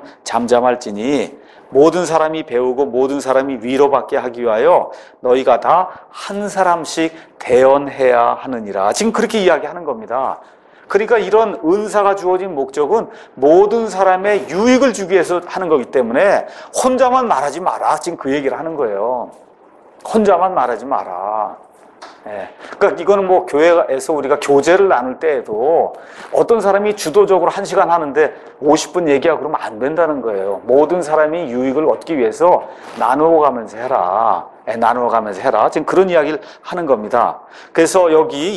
Speaker 1: 잠잠할지니 모든 사람이 배우고 모든 사람이 위로받게 하기 위하여 너희가 다 한 사람씩 대언해야 하느니라. 지금 그렇게 이야기하는 겁니다. 그러니까 이런 은사가 주어진 목적은 모든 사람의 유익을 주기 위해서 하는 거기 때문에 혼자만 말하지 마라. 지금 그 얘기를 하는 거예요. 혼자만 말하지 마라. 그러니까 이거는 뭐 교회에서 우리가 교제를 나눌 때에도 어떤 사람이 주도적으로 1시간 하는데 50분 얘기하고 그러면 안 된다는 거예요. 모든 사람이 유익을 얻기 위해서 나누어 가면서 해라. 나누어 가면서 해라. 지금 그런 이야기를 하는 겁니다. 그래서 여기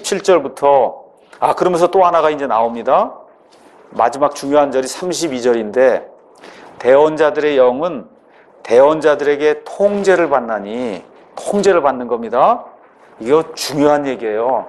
Speaker 1: 27절부터 그러면서 또 하나가 이제 나옵니다. 마지막 중요한 절이 32절인데 대언자들의 영은 대언자들에게 통제를 받나니 통제를 받는 겁니다. 이거 중요한 얘기예요.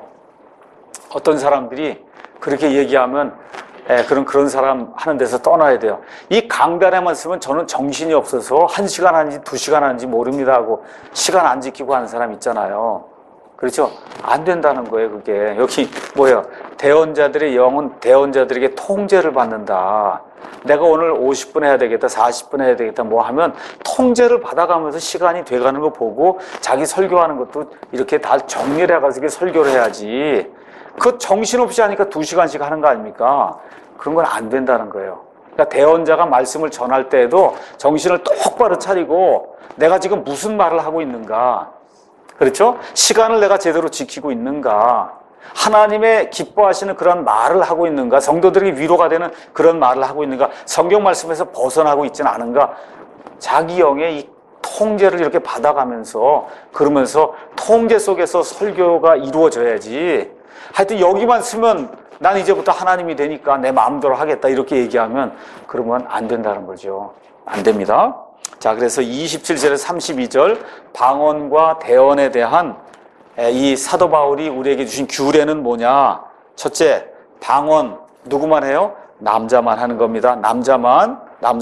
Speaker 1: 어떤 사람들이 그렇게 얘기하면 그런 사람 하는 데서 떠나야 돼요. 이 강단에만 쓰면 저는 정신이 없어서 1시간 하는지 2시간 하는지 모릅니다 하고 시간 안 지키고 하는 사람 있잖아요. 그렇죠? 안 된다는 거예요, 그게. 여기 뭐예요? 대언자들의 영은 대언자들에게 통제를 받는다. 내가 오늘 50분 해야 되겠다, 40분 해야 되겠다, 뭐 하면 통제를 받아가면서 시간이 돼가는 거 보고 자기 설교하는 것도 이렇게 다 정리를 해가지고 설교를 해야지. 그 정신없이 하니까 2시간씩 하는 거 아닙니까? 그런 건 안 된다는 거예요. 그러니까 대언자가 말씀을 전할 때에도 정신을 똑바로 차리고 내가 지금 무슨 말을 하고 있는가. 그렇죠? 시간을 내가 제대로 지키고 있는가? 하나님의 기뻐하시는 그런 말을 하고 있는가? 성도들에게 위로가 되는 그런 말을 하고 있는가? 성경 말씀에서 벗어나고 있지는 않은가? 자기 영의 이 통제를 이렇게 받아가면서 그러면서 통제 속에서 설교가 이루어져야지. 하여튼 여기만 쓰면 난 이제부터 하나님이 되니까 내 마음대로 하겠다 이렇게 얘기하면 그러면 안 된다는 거죠. 안 됩니다. 자, 그래서 27절에 32절 방언과 대언에 대한 이 사도 바울이 우리에게 주신 규례는 뭐냐? 첫째, 방언 누구만 해요? 남자만 하는 겁니다. 남자만.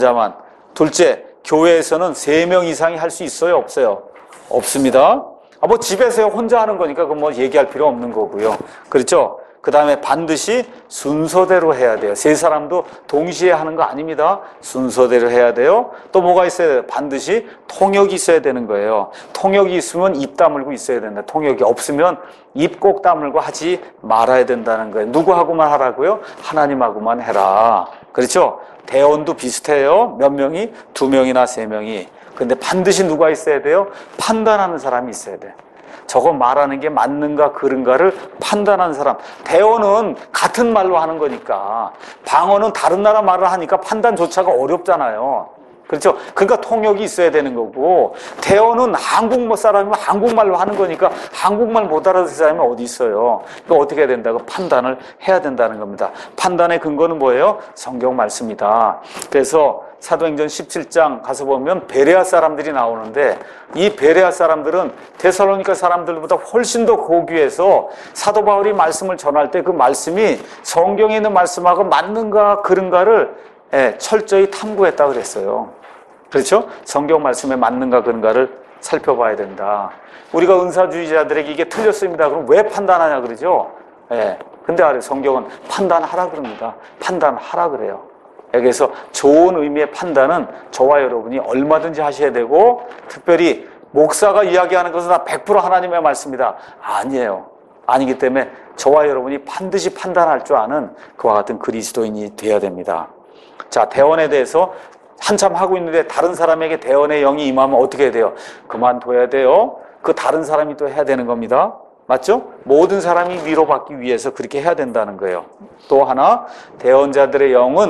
Speaker 1: 둘째, 교회에서는 3명 이상이 할 수 있어요? 없어요? 없습니다. 뭐 집에서 혼자 하는 거니까 그건 뭐 얘기할 필요 없는 거고요. 그렇죠? 그 다음에 반드시 순서대로 해야 돼요. 3사람도 동시에 하는 거 아닙니다. 순서대로 해야 돼요. 또 뭐가 있어야 돼요? 반드시 통역이 있어야 되는 거예요. 통역이 있으면 입 다물고 있어야 된다. 통역이 없으면 입 꼭 다물고 하지 말아야 된다는 거예요. 누구하고만 하라고요? 하나님하고만 해라. 그렇죠? 대언도 비슷해요. 몇 명이? 2명이나 3명이. 근데 반드시 누가 있어야 돼요? 판단하는 사람이 있어야 돼요. 저거 말하는 게 맞는가 그른가를 판단하는 사람. 대언은 같은 말로 하는 거니까. 방언은 다른 나라 말을 하니까 판단조차가 어렵잖아요. 그렇죠? 그러니까 통역이 있어야 되는 거고, 대언은 한국 사람이면 한국말로 하는 거니까 한국말 못 알아듣는 사람이 어디 있어요. 그러니까 어떻게 해야 된다고? 판단을 해야 된다는 겁니다. 판단의 근거는 뭐예요? 성경 말씀이다. 그래서 사도행전 17장 가서 보면 베레아 사람들이 나오는데 이 베레아 사람들은 데살로니가 사람들보다 훨씬 더 고귀해서 사도 바울이 말씀을 전할 때 그 말씀이 성경에 있는 말씀하고 맞는가 그른가를 철저히 탐구했다 그랬어요. 그렇죠? 성경 말씀에 맞는가 그런가를 살펴봐야 된다. 우리가 은사주의자들에게 이게 틀렸습니다. 그럼 왜 판단하냐 그러죠? 근데 성경은 판단하라 그럽니다. 판단하라 그래요. 그래서 좋은 의미의 판단은 저와 여러분이 얼마든지 하셔야 되고, 특별히 목사가 이야기하는 것은 다 100% 하나님의 말씀이다. 아니에요. 아니기 때문에 저와 여러분이 반드시 판단할 줄 아는 그와 같은 그리스도인이 되어야 됩니다. 자, 대언에 대해서 한참 하고 있는데 다른 사람에게 대언의 영이 임하면 어떻게 해야 돼요? 그만둬야 돼요. 그 다른 사람이 또 해야 되는 겁니다. 맞죠? 모든 사람이 위로받기 위해서 그렇게 해야 된다는 거예요. 또 하나, 대언자들의 영은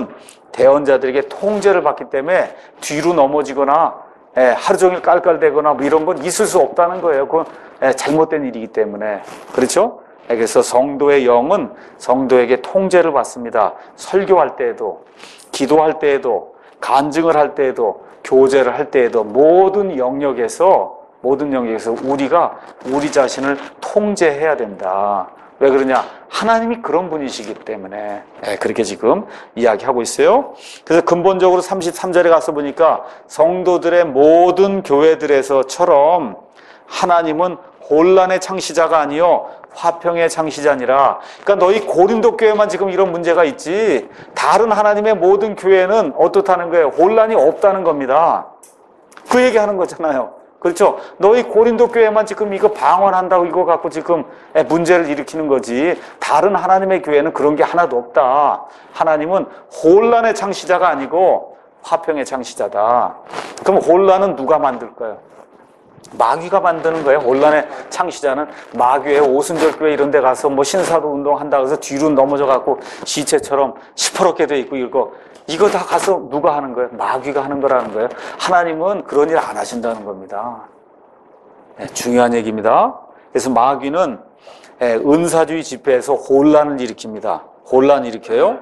Speaker 1: 대언자들에게 통제를 받기 때문에 뒤로 넘어지거나 하루 종일 깔깔대거나 뭐 이런 건 있을 수 없다는 거예요. 그건 잘못된 일이기 때문에. 그렇죠? 그래서 성도의 영은 성도에게 통제를 받습니다. 설교할 때에도, 기도할 때에도, 간증을 할 때에도, 교제를 할 때에도 모든 영역에서 우리가 우리 자신을 통제해야 된다. 왜 그러냐? 하나님이 그런 분이시기 때문에 그렇게 지금 이야기하고 있어요. 그래서 근본적으로 33절에 가서 보니까 성도들의 모든 교회들에서처럼 하나님은 혼란의 창시자가 아니요 화평의 창시자니라. 그러니까 너희 고린도 교회만 지금 이런 문제가 있지 다른 하나님의 모든 교회는 어떻다는 거예요? 혼란이 없다는 겁니다. 그 얘기하는 거잖아요. 그렇죠? 너희 고린도 교회만 지금 이거 방언한다고 이거 갖고 지금 문제를 일으키는 거지. 다른 하나님의 교회는 그런 게 하나도 없다. 하나님은 혼란의 창시자가 아니고 화평의 창시자다. 그럼 혼란은 누가 만들까요? 마귀가 만드는 거예요. 혼란의 창시자는 마귀의 오순절교회 이런 데 가서 뭐 신사도 운동한다고 해서 뒤로 넘어져 갖고 시체처럼 시퍼렇게 돼 있고 이거 다 가서 누가 하는 거예요? 마귀가 하는 거라는 거예요. 하나님은 그런 일 안 하신다는 겁니다. 중요한 얘기입니다. 그래서 마귀는 은사주의 집회에서 혼란을 일으킵니다. 혼란 일으켜요.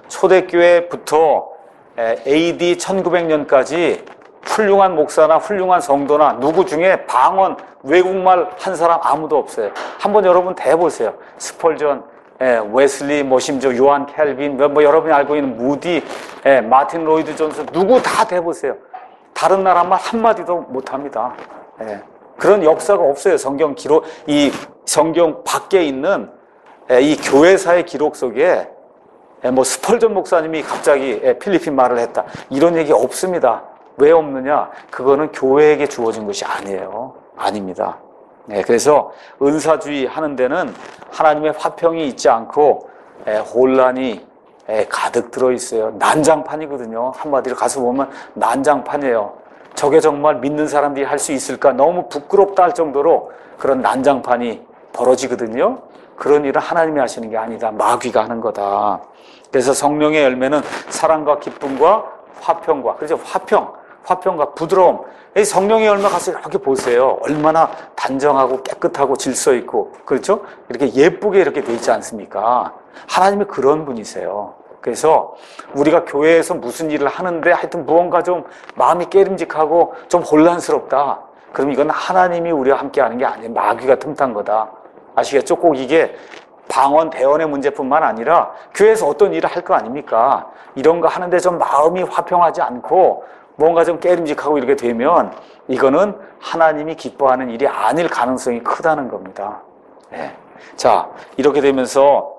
Speaker 1: 초대교회부터 AD 1900년까지 훌륭한 목사나 훌륭한 성도나 누구 중에 방언, 외국말 한 사람 아무도 없어요. 한번 여러분 대보세요. 스펄전, 웨슬리, 뭐 심지어 요한 캘빈, 뭐 여러분이 알고 있는 무디, 마틴 로이드 존스 누구 다 대보세요. 다른 나라 말 한마디도 못합니다. 그런 역사가 없어요. 성경 기록, 이 성경 밖에 있는 이 교회사의 기록 속에 뭐 스펄전 목사님이 갑자기 필리핀 말을 했다. 이런 얘기 없습니다. 왜 없느냐? 그거는 교회에게 주어진 것이 아니에요. 아닙니다. 그래서 은사주의 하는 데는 하나님의 화평이 있지 않고 혼란이 가득 들어있어요. 난장판이거든요. 한마디로 가서 보면 난장판이에요. 저게 정말 믿는 사람들이 할 수 있을까? 너무 부끄럽다 할 정도로 그런 난장판이 벌어지거든요. 그런 일은 하나님이 하시는 게 아니다. 마귀가 하는 거다. 그래서 성령의 열매는 사랑과 기쁨과 화평과, 그렇죠? 화평과 부드러움. 성령의 열매 가서 이렇게 보세요. 얼마나 단정하고 깨끗하고 질서 있고, 그렇죠? 이렇게 예쁘게 이렇게 돼 있지 않습니까? 하나님이 그런 분이세요. 그래서 우리가 교회에서 무슨 일을 하는데 하여튼 무언가 좀 마음이 깨림직하고 좀 혼란스럽다. 그럼 이건 하나님이 우리와 함께 하는 게 아니에요. 마귀가 틈탄 거다. 아시겠죠? 꼭 이게 방언, 대언의 문제뿐만 아니라 교회에서 어떤 일을 할 거 아닙니까? 이런 거 하는데 좀 마음이 화평하지 않고 뭔가 좀 깨림직하고 이렇게 되면 이거는 하나님이 기뻐하는 일이 아닐 가능성이 크다는 겁니다. 자, 이렇게 되면서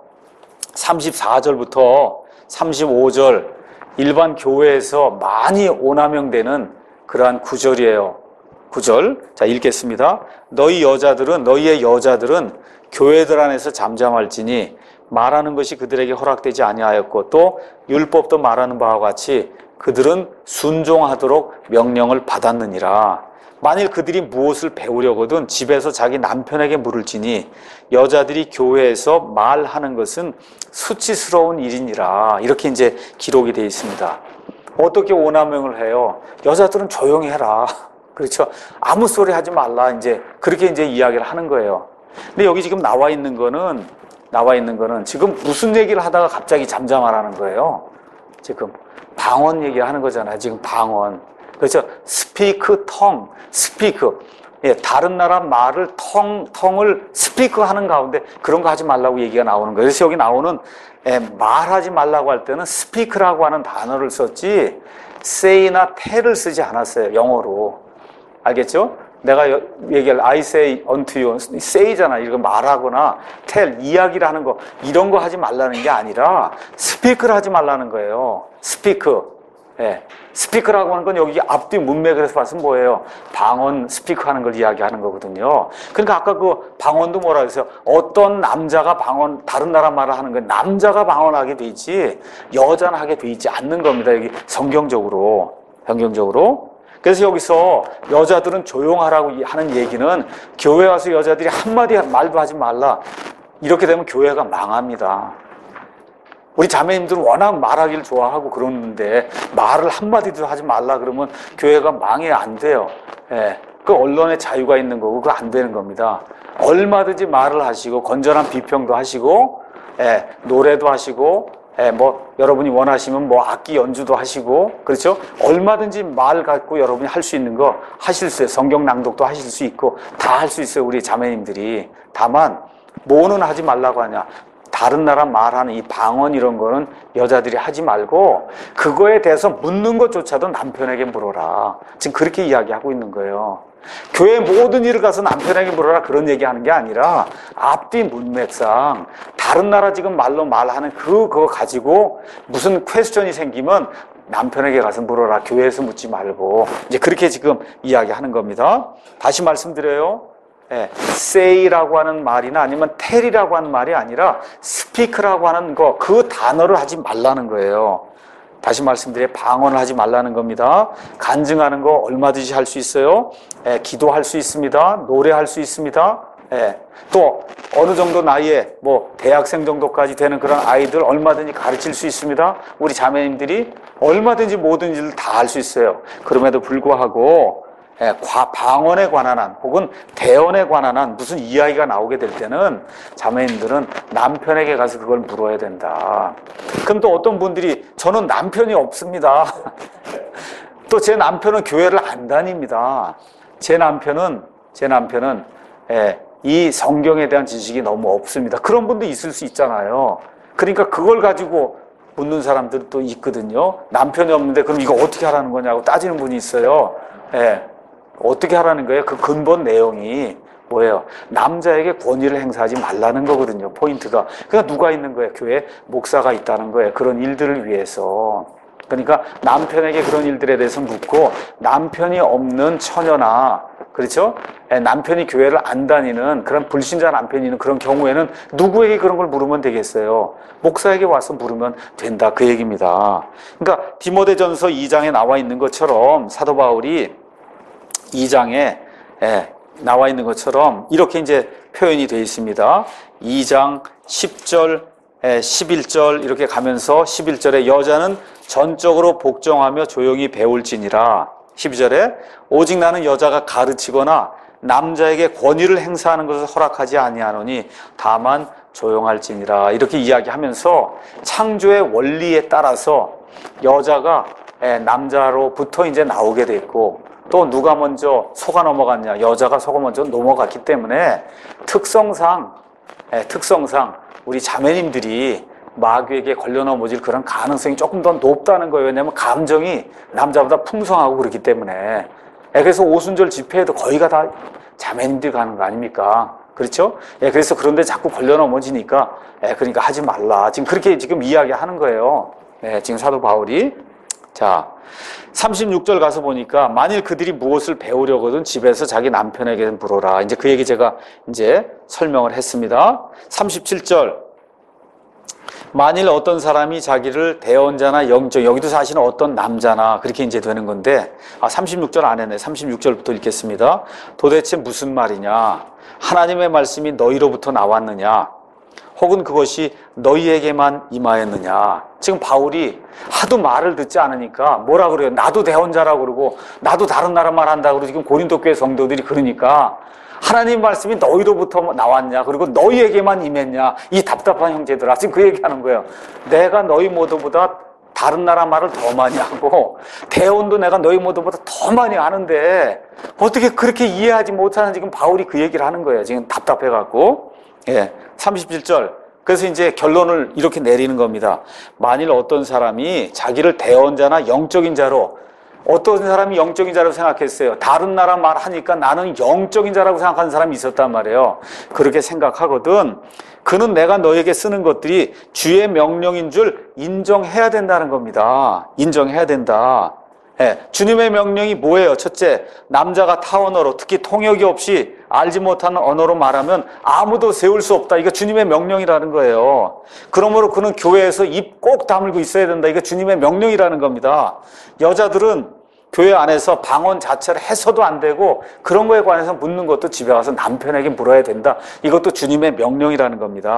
Speaker 1: 34절부터 35절 일반 교회에서 많이 오남용되는 그러한 구절이에요. 9절. 자, 읽겠습니다. 너희의 여자들은 교회들 안에서 잠잠할지니 말하는 것이 그들에게 허락되지 아니하였고 또 율법도 말하는 바와 같이 그들은 순종하도록 명령을 받았느니라. 만일 그들이 무엇을 배우려거든 집에서 자기 남편에게 물을지니 여자들이 교회에서 말하는 것은 수치스러운 일이니라. 이렇게 이제 기록이 되어 있습니다. 어떻게 오남용을 해요? 여자들은 조용히 해라. 그렇죠? 아무 소리 하지 말라. 이제 그렇게 이제 이야기를 하는 거예요. 근데 여기 지금 나와 있는 거는 지금 무슨 얘기를 하다가 갑자기 잠잠하라는 거예요. 지금 방언 얘기하는 거잖아요. 지금 방언. 그렇죠? 스피크 텅, 스피크. 다른 나라 말을 텅을 스피크 하는 가운데 그런 거 하지 말라고 얘기가 나오는 거예요. 그래서 여기 나오는 말하지 말라고 할 때는 스피크라고 하는 단어를 썼지 say나 tell을 쓰지 않았어요. 영어로. 알겠죠? 내가 얘기할 I say unto you, say잖아. 이거 말하거나 tell, 이야기를 하는 거 이런 거 하지 말라는 게 아니라 speak를 하지 말라는 거예요. speak. 스피크라고 하는 건 여기 앞뒤 문맥에서 봤으면 뭐예요? 방언, 스피크 하는 걸 이야기하는 거거든요. 그러니까 아까 그 방언도 뭐라 그랬어요? 어떤 남자가 방언, 다른 나라 말을 하는 건 남자가 방언하게 돼 있지 여자는 하게 돼 있지 않는 겁니다. 여기 성경적으로. 그래서 여기서 여자들은 조용하라고 하는 얘기는 교회 와서 여자들이 한마디 말도 하지 말라. 이렇게 되면 교회가 망합니다. 우리 자매님들은 워낙 말하기를 좋아하고 그러는데 말을 한마디도 하지 말라 그러면 교회가 망해 안 돼요. 예. 그 언론의 자유가 있는 거고 그거 안 되는 겁니다. 얼마든지 말을 하시고 건전한 비평도 하시고 예, 노래도 하시고 예, 뭐 여러분이 원하시면 뭐 악기 연주도 하시고 그렇죠? 얼마든지 말 갖고 여러분이 할 수 있는 거 하실 수 있어요. 성경 낭독도 하실 수 있고 다 할 수 있어요. 우리 자매님들이. 다만 뭐는 하지 말라고 하냐? 다른 나라 말하는 이 방언 이런 거는 여자들이 하지 말고 그거에 대해서 묻는 것조차도 남편에게 물어라. 지금 그렇게 이야기하고 있는 거예요. 교회 모든 일을 가서 남편에게 물어라 그런 얘기하는 게 아니라 앞뒤 문맥상 다른 나라 지금 말로 말하는 그거 가지고 무슨 퀘스천이 생기면 남편에게 가서 물어라. 교회에서 묻지 말고 이제 그렇게 지금 이야기하는 겁니다. 다시 말씀드려요. 예, say라고 하는 말이나 아니면 tell이라고 하는 말이 아니라 speak라고 하는 거 그 단어를 하지 말라는 거예요. 다시 말씀드려요. 방언을 하지 말라는 겁니다. 간증하는 거 얼마든지 할 수 있어요. 예, 기도할 수 있습니다. 노래할 수 있습니다. 예, 또 어느 정도 나이에 뭐 대학생 정도까지 되는 그런 아이들 얼마든지 가르칠 수 있습니다. 우리 자매님들이 얼마든지 모든 일을 다 할 수 있어요. 그럼에도 불구하고 예, 방언에 관한 한 혹은 대언에 관한 한 무슨 이야기가 나오게 될 때는 자매님들은 남편에게 가서 그걸 물어야 된다. 그럼 또 어떤 분들이 저는 남편이 없습니다. 또 제 남편은 교회를 안 다닙니다. 제 남편은 예, 이 성경에 대한 지식이 너무 없습니다. 그런 분도 있을 수 있잖아요. 그러니까 그걸 가지고 묻는 사람들도 있거든요. 남편이 없는데 그럼 이거 어떻게 하라는 거냐고 따지는 분이 있어요. 예. 어떻게 하라는 거예요? 그 근본 내용이 뭐예요? 남자에게 권위를 행사하지 말라는 거거든요. 포인트가. 그러니까 누가 있는 거예요? 교회에 목사가 있다는 거예요. 그런 일들을 위해서. 그러니까 남편에게 그런 일들에 대해서 묻고 남편이 없는 처녀나 그렇죠? 남편이 교회를 안 다니는 그런 불신자 남편이 있는 그런 경우에는 누구에게 그런 걸 물으면 되겠어요? 목사에게 와서 물으면 된다. 그 얘기입니다. 그러니까 디모데전서 2장에 나와 있는 것처럼 사도 바울이 2장에 나와 있는 것처럼 이렇게 이제 표현이 되어 있습니다. 2장 10절, 11절 이렇게 가면서 11절에 여자는 전적으로 복종하며 조용히 배울지니라. 12절에 오직 나는 여자가 가르치거나 남자에게 권위를 행사하는 것을 허락하지 아니하노니 다만 조용할지니라. 이렇게 이야기하면서 창조의 원리에 따라서 여자가 남자로부터 이제 나오게 됐고 또 누가 먼저 속아 넘어갔냐? 여자가 속아 먼저 넘어갔기 때문에 특성상 우리 자매님들이 마귀에게 걸려 넘어질 그런 가능성이 조금 더 높다는 거예요. 왜냐하면 감정이 남자보다 풍성하고 그렇기 때문에. 그래서 오순절 집회에도 거의가 다 자매님들이 가는 거 아닙니까? 그렇죠? 그래서 그런데 자꾸 걸려 넘어지니까 그러니까 하지 말라. 지금 그렇게 지금 이야기하는 거예요. 지금 사도 바울이. 자, 36절 가서 보니까 만일 그들이 무엇을 배우려거든 집에서 자기 남편에게 물어라. 이제 그 얘기 제가 이제 설명을 했습니다. 37절. 만일 어떤 사람이 자기를 대언자나 영적, 여기도 사실은 어떤 남자나 그렇게 이제 되는 건데, 36절 안 했네. 36절부터 읽겠습니다. 도대체 무슨 말이냐? 하나님의 말씀이 너희로부터 나왔느냐? 혹은 그것이 너희에게만 임하였느냐? 지금 바울이 하도 말을 듣지 않으니까 뭐라 그래요? 나도 대언자라고 그러고 나도 다른 나라 말 한다고 그러고 지금 고린도 교회 성도들이 그러니까 하나님 말씀이 너희로부터 나왔냐? 그리고 너희에게만 임했냐? 이 답답한 형제들아. 지금 그 얘기하는 거예요. 내가 너희 모두보다 다른 나라 말을 더 많이 하고 대언도 내가 너희 모두보다 더 많이 하는데 어떻게 그렇게 이해하지 못하는 지금 바울이 그 얘기를 하는 거예요. 지금 답답해갖고. 37절. 그래서 이제 결론을 이렇게 내리는 겁니다. 만일 어떤 사람이 자기를 대언자나 영적인 자로, 어떤 사람이 영적인 자라고 생각했어요. 다른 나라 말 하니까 나는 영적인 자라고 생각하는 사람이 있었단 말이에요. 그렇게 생각하거든. 그는 내가 너에게 쓰는 것들이 주의 명령인 줄 인정해야 된다는 겁니다. 인정해야 된다. 주님의 명령이 뭐예요? 첫째, 남자가 타 언어로, 특히 통역이 없이 알지 못하는 언어로 말하면 아무도 세울 수 없다. 이거 주님의 명령이라는 거예요. 그러므로 그는 교회에서 입 꼭 다물고 있어야 된다. 이거 주님의 명령이라는 겁니다. 여자들은 교회 안에서 방언 자체를 해서도 안 되고 그런 거에 관해서 묻는 것도 집에 가서 남편에게 물어야 된다. 이것도 주님의 명령이라는 겁니다.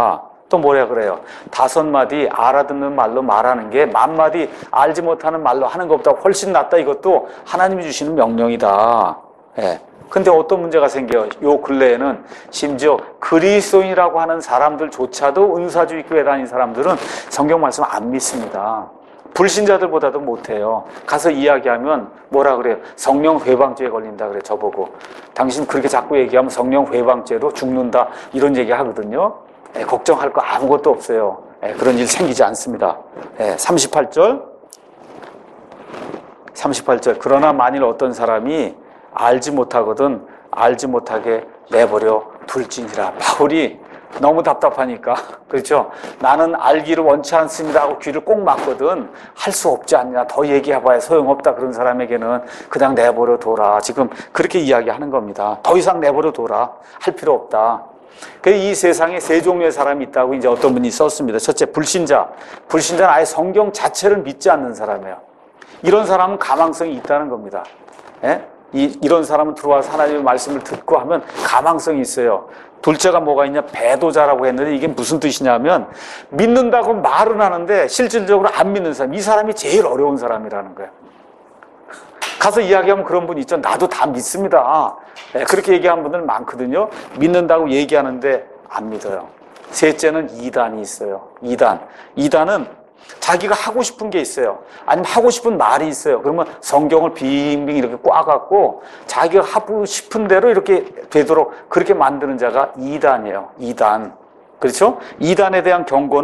Speaker 1: 또 뭐라 그래요? 5마디 알아듣는 말로 말하는 게 10마디 알지 못하는 말로 하는 것보다 훨씬 낫다. 이것도 하나님이 주시는 명령이다. 예. 근데 어떤 문제가 생겨요? 요 근래에는 심지어 그리스도인이라고 하는 사람들조차도 은사주의 교회 다닌 사람들은 성경 말씀 안 믿습니다. 불신자들보다도 못해요. 가서 이야기하면 뭐라 그래요? 성령 회방죄에 걸린다 그래. 저보고 당신 그렇게 자꾸 얘기하면 성령 회방죄로 죽는다 이런 얘기 하거든요. 걱정할 거 아무것도 없어요. 그런 일 생기지 않습니다. 38절 그러나 만일 어떤 사람이 알지 못하거든 알지 못하게 내버려 둘지니라. 바울이 너무 답답하니까, 그렇죠? 나는 알기를 원치 않습니다 하고 귀를 꼭 막거든. 할 수 없지 않냐, 더 얘기해봐야 소용없다. 그런 사람에게는 그냥 내버려 둬라. 지금 그렇게 이야기하는 겁니다. 더 이상 내버려 둬라. 할 필요 없다. 이 세상에 세 종류의 사람이 있다고 이제 어떤 분이 썼습니다. 첫째, 불신자. 불신자는 아예 성경 자체를 믿지 않는 사람이에요. 이런 사람은 가망성이 있다는 겁니다. 예? 이런 사람은 들어와서 하나님의 말씀을 듣고 하면 가망성이 있어요. 둘째가 뭐가 있냐? 배도자라고 했는데 이게 무슨 뜻이냐면 믿는다고 말은 하는데 실질적으로 안 믿는 사람. 이 사람이 제일 어려운 사람이라는 거예요. 가서 이야기하면 그런 분이 있죠. 나도 다 믿습니다. 그렇게 얘기하는 분들 많거든요. 믿는다고 얘기하는데 안 믿어요. 셋째는 이단이 있어요. 이단은 자기가 하고 싶은 게 있어요. 아니면 하고 싶은 말이 있어요. 그러면 성경을 빙빙 이렇게 꽈갖고 자기가 하고 싶은 대로 이렇게 되도록 그렇게 만드는 자가 이단이에요. 이단. 그렇죠? 이단에 대한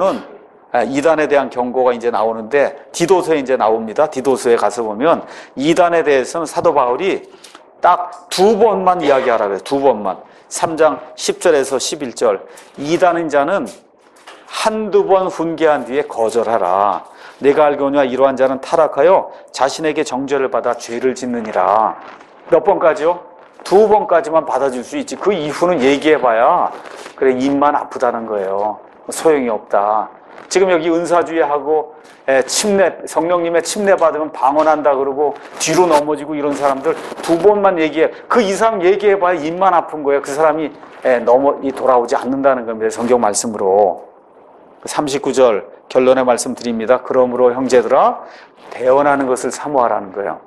Speaker 1: 경고가 이제 나오는데 디도서에 이제 나옵니다. 디도서에 가서 보면 이단에 대해서는 사도 바울이 딱 2번만 이야기하라고 해요. 2번만. 3장 10절에서 11절. 이단인 자는 한두 번 훈계한 뒤에 거절하라. 내가 알거니와 이러한 자는 타락하여 자신에게 정죄를 받아 죄를 짓느니라. 몇 번까지요? 2번까지만 받아줄 수 있지. 그 이후는 얘기해봐야 그래 입만 아프다는 거예요. 소용이 없다. 지금 여기 은사주의하고 성령님의 침례 받으면 방언한다 그러고 뒤로 넘어지고 이런 사람들 2번만 얘기해. 그 이상 얘기해봐야 입만 아픈 거예요. 그 사람이 돌아오지 않는다는 겁니다. 성경 말씀으로. 39절 결론의 말씀 드립니다. 그러므로 형제들아 대언하는 것을 사모하라는 거예요.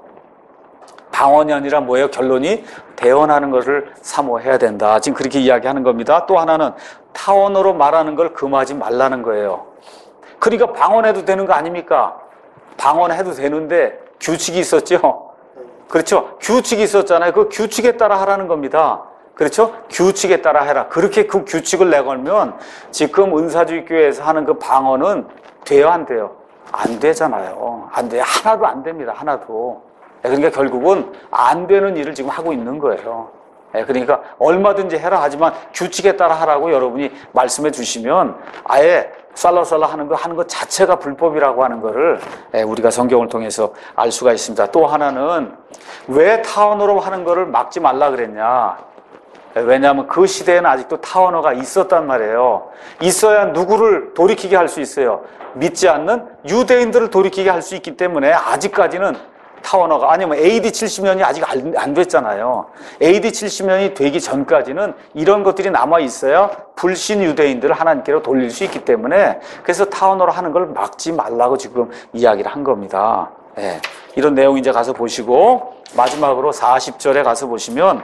Speaker 1: 방언이 아니라 뭐예요? 결론이 대언하는 것을 사모해야 된다. 지금 그렇게 이야기하는 겁니다. 또 하나는 타언어로 말하는 걸 금하지 말라는 거예요. 그러니까 방언해도 되는 거 아닙니까? 방언해도 되는데 규칙이 있었죠. 그렇죠? 규칙이 있었잖아요. 그 규칙에 따라 하라는 겁니다. 그렇죠? 규칙에 따라 해라. 그렇게 그 규칙을 내걸면 지금 은사주의 교회에서 하는 그 방언은 돼요, 안 돼요? 안 되잖아요. 안 돼요. 하나도 안 됩니다. 하나도. 그러니까 결국은 안 되는 일을 지금 하고 있는 거예요. 그러니까 얼마든지 해라 하지만 규칙에 따라 하라고 여러분이 말씀해 주시면 아예 쌀라쌀라 하는 거 자체가 불법이라고 하는 거를 우리가 성경을 통해서 알 수가 있습니다. 또 하나는 왜 타언어로 하는 거를 막지 말라 그랬냐? 왜냐하면 그 시대에는 아직도 타언어가 있었단 말이에요. 있어야 누구를 돌이키게 할 수 있어요? 믿지 않는 유대인들을 돌이키게 할 수 있기 때문에 아직까지는 타언어가 아니면 AD 70년이 아직 안 됐잖아요. AD 70년이 되기 전까지는 이런 것들이 남아 있어야 불신 유대인들을 하나님께로 돌릴 수 있기 때문에 그래서 타언어로 하는 걸 막지 말라고 지금 이야기를 한 겁니다. 이런 내용 이제 가서 보시고 마지막으로 40절에 가서 보시면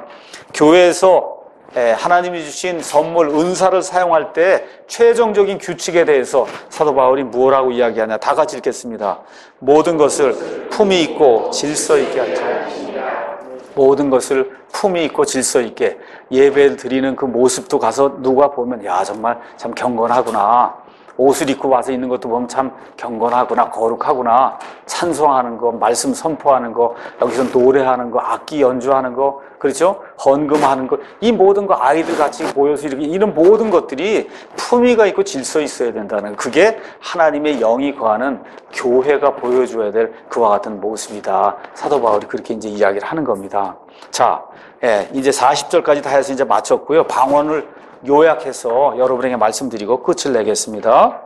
Speaker 1: 교회에서 하나님이 주신 선물, 은사를 사용할 때 최종적인 규칙에 대해서 사도 바울이 무엇라고 이야기하냐. 다 같이 읽겠습니다. 모든 것을 품위 있고 질서 있게 하자. 모든 것을 품위 있고 질서 있게. 예배를 드리는 그 모습도 가서 누가 보면 야 정말 참 경건하구나. 옷을 입고 와서 있는 것도 보면 참 경건하구나, 거룩하구나. 찬송하는 거, 말씀 선포하는 거, 여기서 노래하는 거, 악기 연주하는 거, 그렇죠? 헌금하는 거, 이 모든 거 아이들 같이 모여서 이렇게 이런 모든 것들이 품위가 있고 질서 있어야 된다는 거. 그게 하나님의 영이 거하는 교회가 보여줘야 될 그와 같은 모습이다. 사도 바울이 그렇게 이제 이야기를 하는 겁니다. 자, 이제 40절까지 다 해서 이제 마쳤고요. 방언을 요약해서 여러분에게 말씀드리고 끝을 내겠습니다.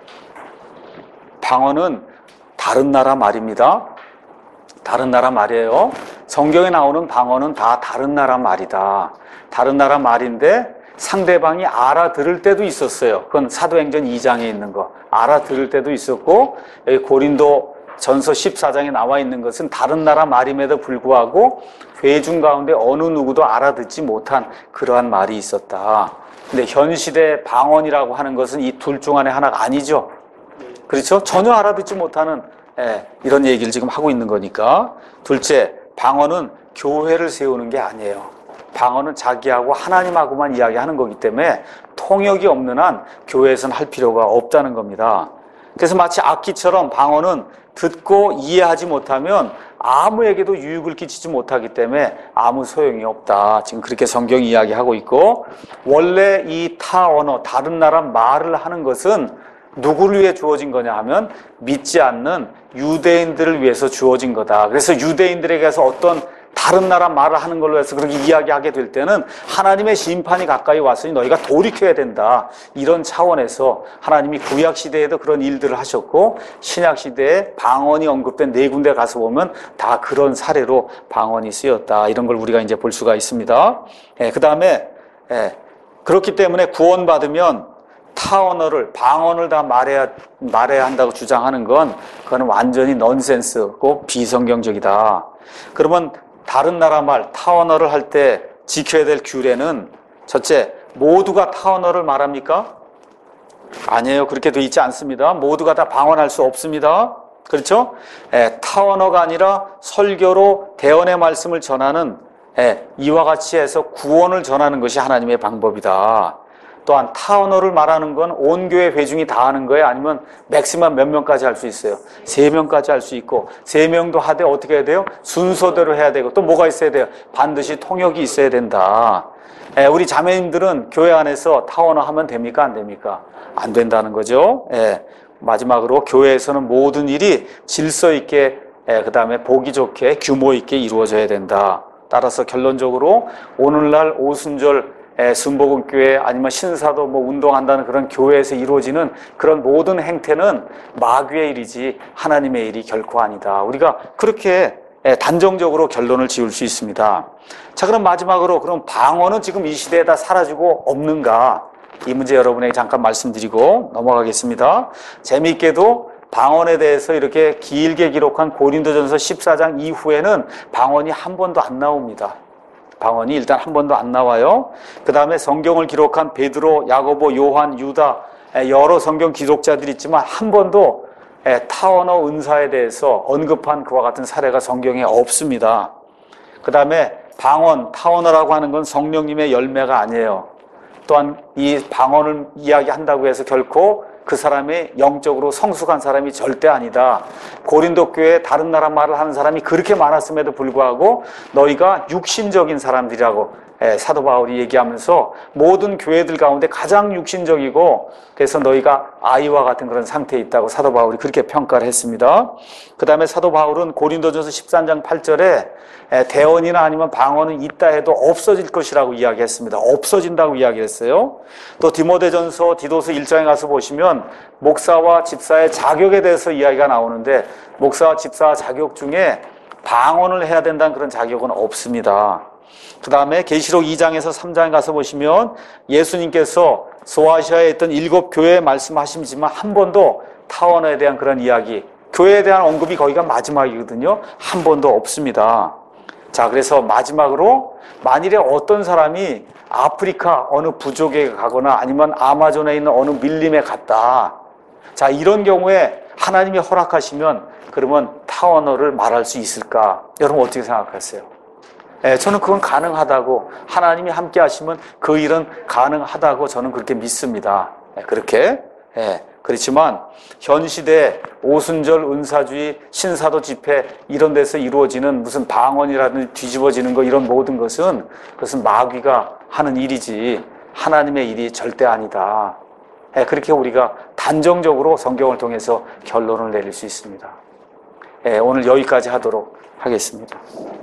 Speaker 1: 방언은 다른 나라 말입니다. 다른 나라 말이에요. 성경에 나오는 방언은 다 다른 나라 말이다. 다른 나라 말인데 상대방이 알아들을 때도 있었어요. 그건 사도행전 2장에 있는 거. 알아들을 때도 있었고, 여기 고린도 전서 14장에 나와 있는 것은 다른 나라 말임에도 불구하고 회중 가운데 어느 누구도 알아듣지 못한 그러한 말이 있었다. 근데 현 시대 방언이라고 하는 것은 이 둘 중 안에 하나가 아니죠. 그렇죠? 전혀 알아듣지 못하는 이런 얘기를 지금 하고 있는 거니까. 둘째, 방언은 교회를 세우는 게 아니에요. 방언은 자기하고 하나님하고만 이야기하는 거기 때문에 통역이 없는 한 교회에서는 할 필요가 없다는 겁니다. 그래서 마치 악기처럼 방언은 듣고 이해하지 못하면 아무에게도 유익을 끼치지 못하기 때문에 아무 소용이 없다. 지금 그렇게 성경이 이야기하고 있고, 원래 이 타 언어, 다른 나라 말을 하는 것은 누구를 위해 주어진 거냐 하면 믿지 않는 유대인들을 위해서 주어진 거다. 그래서 유대인들에게서 어떤 다른 나라 말을 하는 걸로 해서 그렇게 이야기하게 될 때는 하나님의 심판이 가까이 왔으니 너희가 돌이켜야 된다. 이런 차원에서 하나님이 구약시대에도 그런 일들을 하셨고, 신약시대에 방언이 언급된 네 군데 가서 보면 다 그런 사례로 방언이 쓰였다. 이런 걸 우리가 이제 볼 수가 있습니다. 그 다음에 그렇기 때문에 구원받으면 타 언어를, 방언을 다 말해야 한다고 주장하는 건 그건 완전히 넌센스고 비성경적이다. 그러면 다른 나라 말, 타 언어를 할 때 지켜야 될 규례는, 첫째, 모두가 타 언어를 말합니까? 아니에요. 그렇게 돼 있지 않습니다. 모두가 다 방언할 수 없습니다. 그렇죠? 타 언어가 아니라 설교로 대언의 말씀을 전하는, 이와 같이 해서 구원을 전하는 것이 하나님의 방법이다. 또한 타 언어를 말하는 건 온 교회 회중이 다 하는 거예요? 아니면 맥시멈 몇 명까지 할 수 있어요? 3명까지 할 수 있고, 3명도 하되 어떻게 해야 돼요? 순서대로 해야 되고, 또 뭐가 있어야 돼요? 반드시 통역이 있어야 된다. 우리 자매님들은 교회 안에서 타 언어 하면 됩니까? 안 됩니까? 안 된다는 거죠. 마지막으로 교회에서는 모든 일이 질서 있게, 그 다음에 보기 좋게, 규모 있게 이루어져야 된다. 따라서 결론적으로 오늘날 오순절 순복음교회 아니면 신사도 운동한다는 그런 교회에서 이루어지는 그런 모든 행태는 마귀의 일이지 하나님의 일이 결코 아니다. 우리가 그렇게 단정적으로 결론을 지을 수 있습니다. 자, 그럼 마지막으로, 그럼 방언은 지금 이 시대에 다 사라지고 없는가? 이 문제 여러분에게 잠깐 말씀드리고 넘어가겠습니다. 재미있게도 방언에 대해서 이렇게 길게 기록한 고린도전서 14장 이후에는 방언이 한 번도 안 나옵니다. 방언이 일단 한 번도 안 나와요. 그 다음에 성경을 기록한 베드로, 야고보, 요한, 유다, 여러 성경 기록자들이 있지만 한 번도 타 언어 은사에 대해서 언급한 그와 같은 사례가 성경에 없습니다. 그 다음에 방언, 타 언어라고 하는 건 성령님의 열매가 아니에요. 또한 이 방언을 이야기한다고 해서 결코 그 사람이 영적으로 성숙한 사람이 절대 아니다. 고린도 교회에 다른 나라 말을 하는 사람이 그렇게 많았음에도 불구하고 너희가 육신적인 사람들이라고 사도 바울이 얘기하면서 모든 교회들 가운데 가장 육신적이고, 그래서 너희가 아이와 같은 그런 상태에 있다고 사도 바울이 그렇게 평가를 했습니다. 그 다음에 사도 바울은 고린도전서 13장 8절에 대언이나 아니면 방언은 있다 해도 없어질 것이라고 이야기했습니다. 없어진다고 이야기했어요. 또 디모데전서 디도서 1장에 가서 보시면 목사와 집사의 자격에 대해서 이야기가 나오는데, 목사와 집사 자격 중에 방언을 해야 된다는 그런 자격은 없습니다. 그 다음에 계시록 2장에서 3장에 가서 보시면 예수님께서 소아시아에 있던 7교회에 말씀하시지만 한 번도 타 언어에 대한 그런 이야기, 교회에 대한 언급이 거기가 마지막이거든요. 한 번도 없습니다. 자, 그래서 마지막으로 만일에 어떤 사람이 아프리카 어느 부족에 가거나 아니면 아마존에 있는 어느 밀림에 갔다. 자, 이런 경우에 하나님이 허락하시면 그러면 타 언어를 말할 수 있을까? 여러분 어떻게 생각하세요? 저는 그건 가능하다고, 하나님이 함께 하시면 그 일은 가능하다고 저는 그렇게 믿습니다. 그렇게. 그렇지만 현 시대 오순절 은사주의, 신사도 집회 이런 데서 이루어지는 무슨 방언이라든지 뒤집어지는 거, 이런 모든 것은 그것은 마귀가 하는 일이지 하나님의 일이 절대 아니다. 그렇게 우리가 단정적으로 성경을 통해서 결론을 내릴 수 있습니다. 오늘 여기까지 하도록 하겠습니다.